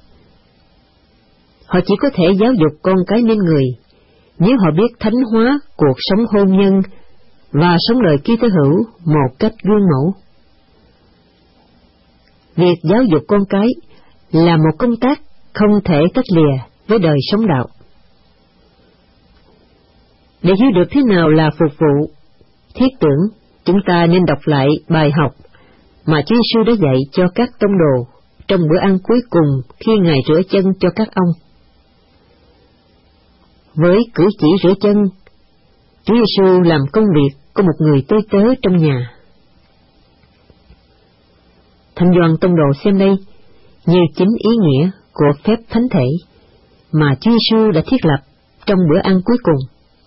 Họ chỉ có thể giáo dục con cái nên người nếu họ biết thánh hóa cuộc sống hôn nhân và sống đời Kitô hữu một cách gương mẫu. Việc giáo dục con cái là một công tác không thể tách lìa với đời sống đạo. Để hiểu được thế nào là phục vụ thiết tưởng, chúng ta nên đọc lại bài học mà Chúa Giêsu đã dạy cho các tông đồ trong bữa ăn cuối cùng khi Ngài rửa chân cho các ông. Với cử chỉ rửa chân, Chúa Giêsu làm công việc của một người tôi tớ trong nhà. Thánh Gioan tông đồ xem đây như chính ý nghĩa của phép thánh thể mà Chúa Giêsu đã thiết lập trong bữa ăn cuối cùng.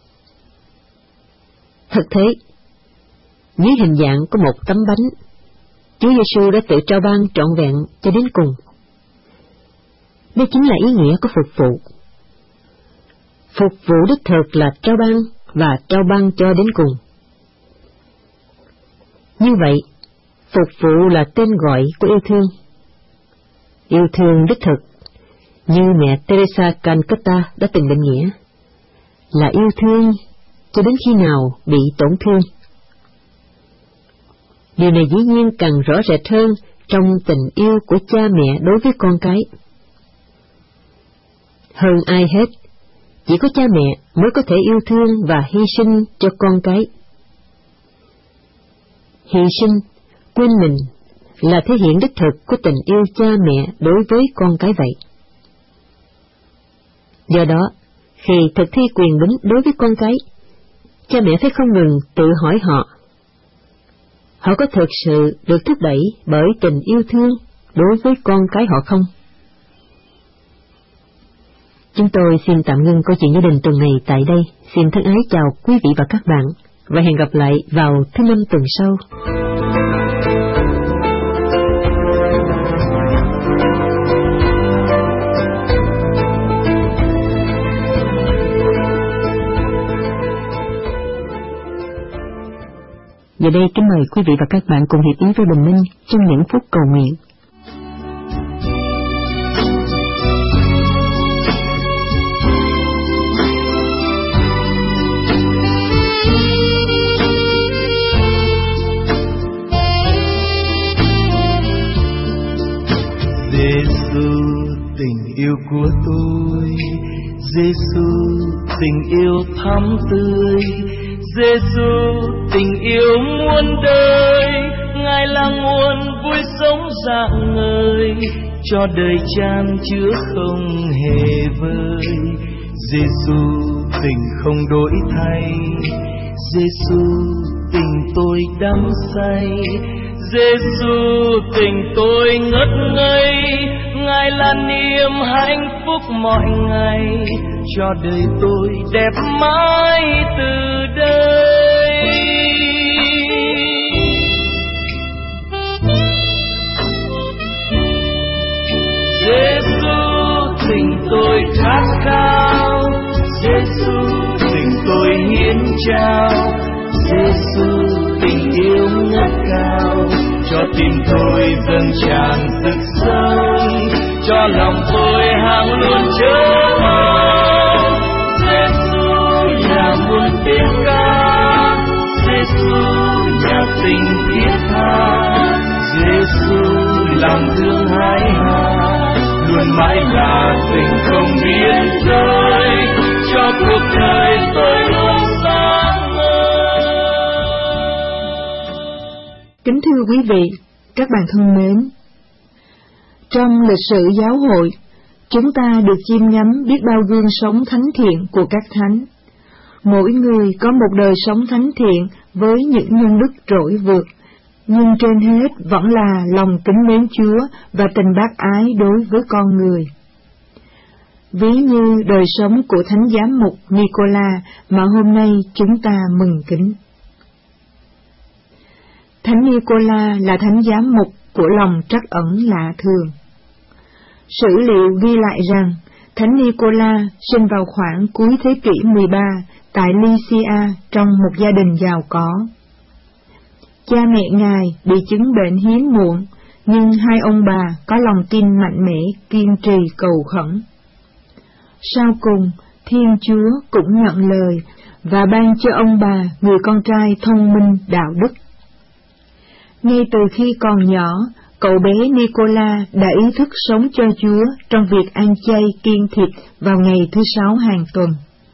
Thực thế, dưới hình dạng của một tấm bánh, Chúa Giêsu đã tự trao ban trọn vẹn cho đến cùng. Đây chính là ý nghĩa của phục vụ. Phục vụ đích thực là trao ban và trao ban cho đến cùng. Như vậy, phục vụ là tên gọi của yêu thương. Yêu thương đích thực, như mẹ Teresa Calcutta đã từng định nghĩa, là yêu thương cho đến khi nào bị tổn thương. Điều này dĩ nhiên càng rõ rệt hơn trong tình yêu của cha mẹ đối với con cái. Hơn ai hết, chỉ có cha mẹ mới có thể yêu thương và hy sinh cho con cái. Hy sinh, quên mình, là thể hiện đích thực của tình yêu cha mẹ đối với con cái vậy. Do đó, khi thực thi quyền bính đối với con cái, cha mẹ phải không ngừng tự hỏi họ, họ có thực sự được thúc đẩy bởi tình yêu thương đối với con cái họ không? Chúng tôi xin tạm ngưng câu chuyện gia đình tuần này tại đây. Xin thân ái chào quý vị và các bạn, và hẹn gặp lại vào thứ năm tuần sau. Giờ đây kính mời quý vị và các bạn cùng hiệp ý với Bình Minh trong những phút cầu nguyện. Giêsu tình yêu của tôi, Giêsu tình yêu thắm tươi, Giêsu tình yêu muôn đời, Ngài là nguồn vui sống rạng ngời, cho đời chan chứa không hề vơi. Giêsu tình không đổi thay, Giêsu tình tôi đắm say, Giêsu tình tôi ngất ngây, Ngài là niềm hạnh phúc mọi ngày, cho đời tôi đẹp mãi từ đây. Giêsu tình tôi khát khao, Giêsu tình tôi hiến trao, Giêsu tình yêu ngất cao, cho tim tôi dâng tràn sức sống, cho lòng tôi hàng luôn chờ mong. Giêsu là muôn tiếng ca, Giêsu nhà tình thiết tha, Giêsu lòng thương hái hà, luôn mãi là tình không biến rơi, cho cuộc đời tôi luôn sáng ngời. Kính thưa quý vị, các bạn thân mến, trong lịch sử giáo hội, chúng ta được chiêm ngắm biết bao gương sống thánh thiện của các thánh. Mỗi người có một đời sống thánh thiện với những nhân đức trỗi vượt, nhưng trên hết vẫn là lòng kính mến Chúa và tình bác ái đối với con người. Ví như đời sống của Thánh Giám mục Nicola mà hôm nay chúng ta mừng kính. Thánh Nicola là Thánh Giám mục của lòng trắc ẩn lạ thường. Sử liệu ghi lại rằng Thánh Nicola sinh vào khoảng cuối thế kỷ mười ba tại Lycia trong một gia đình giàu có. Cha mẹ Ngài bị chứng bệnh hiếm muộn, nhưng hai ông bà có lòng tin mạnh mẽ, kiên trì cầu khẩn. Sau cùng, Thiên Chúa cũng nhận lời và ban cho ông bà người con trai thông minh đạo đức. Ngay từ khi còn nhỏ, cậu bé Nicola đã ý thức sống cho Chúa trong việc ăn chay kiêng thịt vào ngày thứ sáu hàng tuần.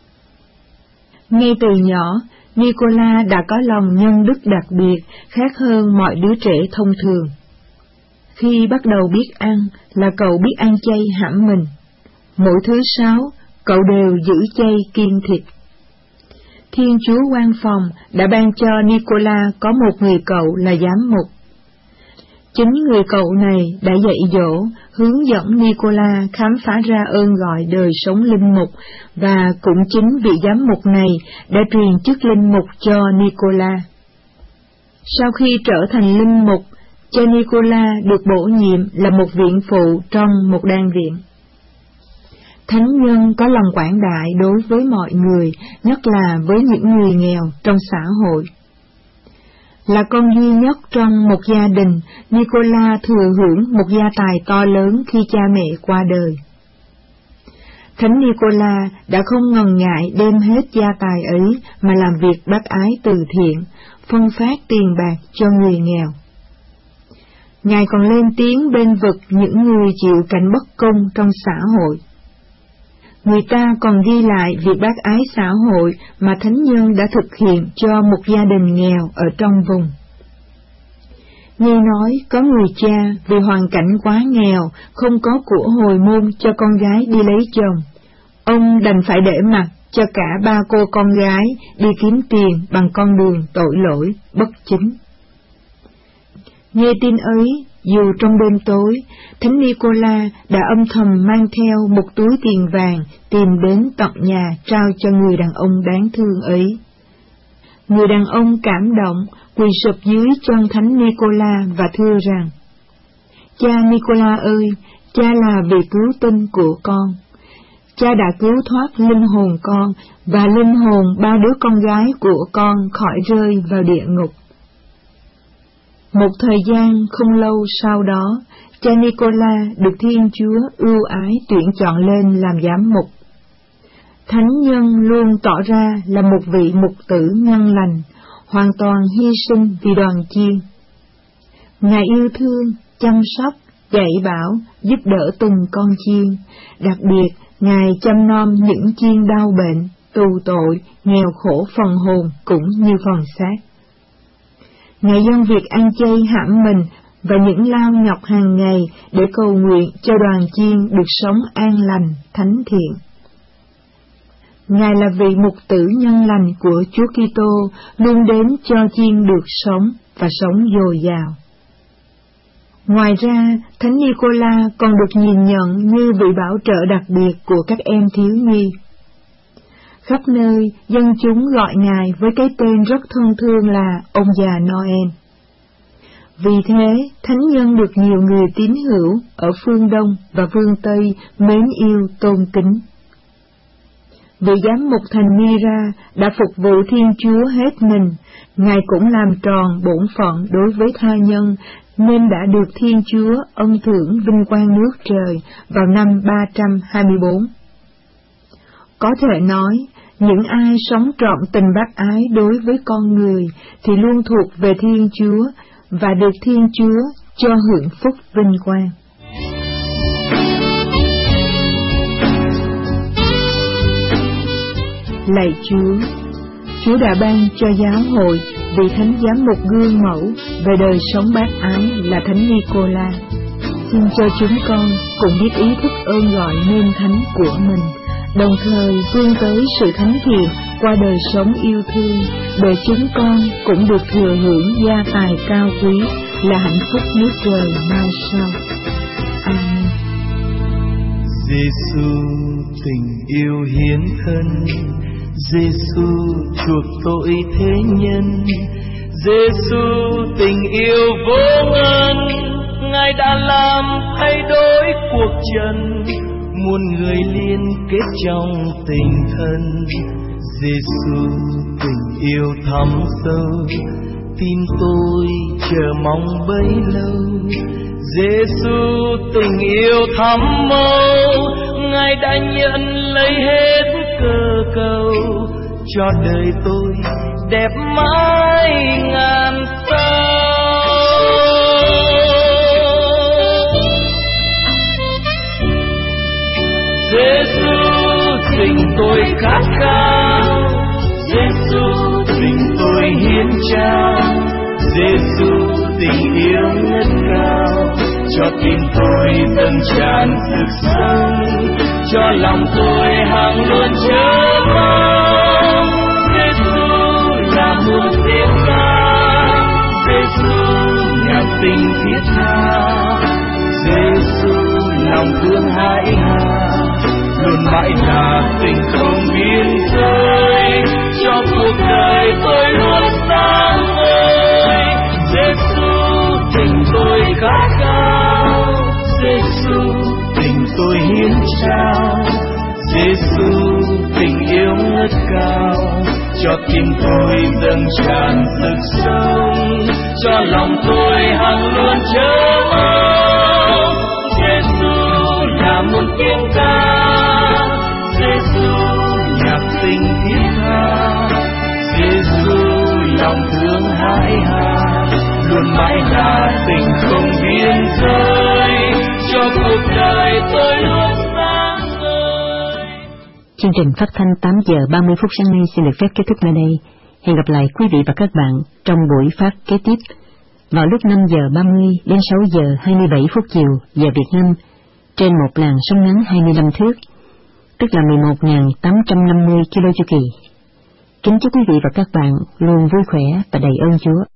Ngay từ nhỏ, Nicola đã có lòng nhân đức đặc biệt, khác hơn mọi đứa trẻ thông thường. Khi bắt đầu biết ăn là cậu biết ăn chay hãm mình. Mỗi thứ sáu, cậu đều giữ chay kiêng thịt. Thiên Chúa quan phòng đã ban cho Nicola có một người cậu là giám mục. Chính người cậu này đã dạy dỗ, hướng dẫn Nicola khám phá ra ơn gọi đời sống linh mục, và cũng chính vị giám mục này đã truyền chức linh mục cho Nicola. Sau khi trở thành linh mục, cha Nicola được bổ nhiệm là một viện phụ trong một đan viện. Thánh nhân có lòng quảng đại đối với mọi người, nhất là với những người nghèo trong xã hội. Là con duy nhất trong một gia đình, Nicola thừa hưởng một gia tài to lớn khi cha mẹ qua đời. Thánh Nicola đã không ngần ngại đem hết gia tài ấy mà làm việc bác ái từ thiện, phân phát tiền bạc cho người nghèo. Ngài còn lên tiếng bênh vực những người chịu cảnh bất công trong xã hội. Người ta còn ghi lại việc bác ái xã hội mà thánh nhân đã thực hiện cho một gia đình nghèo ở trong vùng. Nghe nói có người cha vì hoàn cảnh quá nghèo, không có của hồi môn cho con gái đi lấy chồng. Ông đành phải để mặc cho cả ba cô con gái đi kiếm tiền bằng con đường tội lỗi, bất chính. Nghe tin ấy, dù trong đêm tối, Thánh Nicola đã âm thầm mang theo một túi tiền vàng tìm đến tận nhà trao cho người đàn ông đáng thương ấy. Người đàn ông cảm động, quỳ sụp dưới chân Thánh Nicola và thưa rằng: Cha Nicola ơi, cha là vì cứu tinh của con. Cha đã cứu thoát linh hồn con và linh hồn ba đứa con gái của con khỏi rơi vào địa ngục. Một thời gian không lâu sau đó, cha Nicola được Thiên Chúa ưu ái tuyển chọn lên làm giám mục. Thánh nhân luôn tỏ ra là một vị mục tử nhân lành, hoàn toàn hy sinh vì đoàn chiên. Ngài yêu thương, chăm sóc, dạy bảo, giúp đỡ từng con chiên, đặc biệt Ngài chăm nom những chiên đau bệnh, tù tội, nghèo khổ phần hồn cũng như phần xác. Ngài dâng việc ăn chay hãm mình và những lao nhọc hàng ngày để cầu nguyện cho đoàn chiên được sống an lành, thánh thiện. Ngài là vị mục tử nhân lành của Chúa Kitô, luôn đến cho chiên được sống và sống dồi dào. Ngoài ra, Thánh Nicola còn được nhìn nhận như vị bảo trợ đặc biệt của các em thiếu nhi. Khắp nơi, dân chúng gọi Ngài với cái tên rất thân thương là ông già Noel. Vì thế, Thánh nhân được nhiều người tín hữu ở phương Đông và phương Tây mến yêu tôn kính. Vị giám mục thành Myra đã phục vụ Thiên Chúa hết mình, Ngài cũng làm tròn bổn phận đối với tha nhân, nên đã được Thiên Chúa ân thưởng vinh quang nước trời vào năm ba trăm hai mươi bốn. Có thể nói, những ai sống trọn tình bác ái đối với con người thì luôn thuộc về Thiên Chúa và được Thiên Chúa cho hưởng phúc vinh quang. Lạy Chúa, Chúa đã ban cho giáo hội vị thánh giám mục gương mẫu về đời sống bác ái là Thánh Nicola. Xin cho chúng con cùng biết ý thức ơn gọi nên thánh của mình, đồng thời vươn tới sự thánh thiện qua đời sống yêu thương, để chúng con cũng được thừa hưởng gia tài cao quý là hạnh phúc nước trời mai sau. Amen. Giêsu tình yêu hiến thân, Giêsu chuộc tội thế nhân, Giêsu tình yêu vô ngần, Ngài đã làm thay đổi cuộc trần. muôn người liên kết trong tình thân. Giêsu tình yêu thắm sâu, tin tôi chờ mong bấy lâu. Giêsu tình yêu thắm màu, Ngài đã nhận lấy hết cơ cầu, cho đời tôi đẹp mãi ngàn sao. Giêsu tình tôi khát khao, Giêsu tình tôi hiến trao, Giêsu tình yêu ngất cao, cho tim tôi dâng tràn sức sống, cho lòng tôi hằng luôn chờ mong. Giêsu là muôn tiếng ca, Giêsu nhạc tình thiết tha, Giêsu lòng thương hãi hà, luôn mãi là tình không biên giới, cho cuộc đời tôi luôn sáng ngời. Giêsu tình tôi khát khao, Giêsu tình tôi hiến trao, Giêsu tình yêu ngất cao, cho tim tôi dâng tràn sức sống, cho lòng tôi hằng luôn chờ mong. Giêsu là một tiếng ca, Giêsu nhạc tình thiết tha, Giêsu lòng thương hãi hà, luôn mãi là tình không biên giới, cho cuộc đời tôi luôn sáng ngời. Chương trình phát thanh tám giờ ba mươi phút sáng nay xin được phép kết thúc nơi đây. Hẹn gặp lại quý vị và các bạn trong buổi phát kế tiếp vào lúc năm giờ ba mươi đến sáu giờ hai mươi bảy phút chiều giờ Việt Nam trên một làn sóng ngắn hai mươi lăm thước, tức là mười một nghìn tám trăm năm mươi ki lô chu kỳ. Kính chúc quý vị và các bạn luôn vui khỏe và đầy ơn Chúa.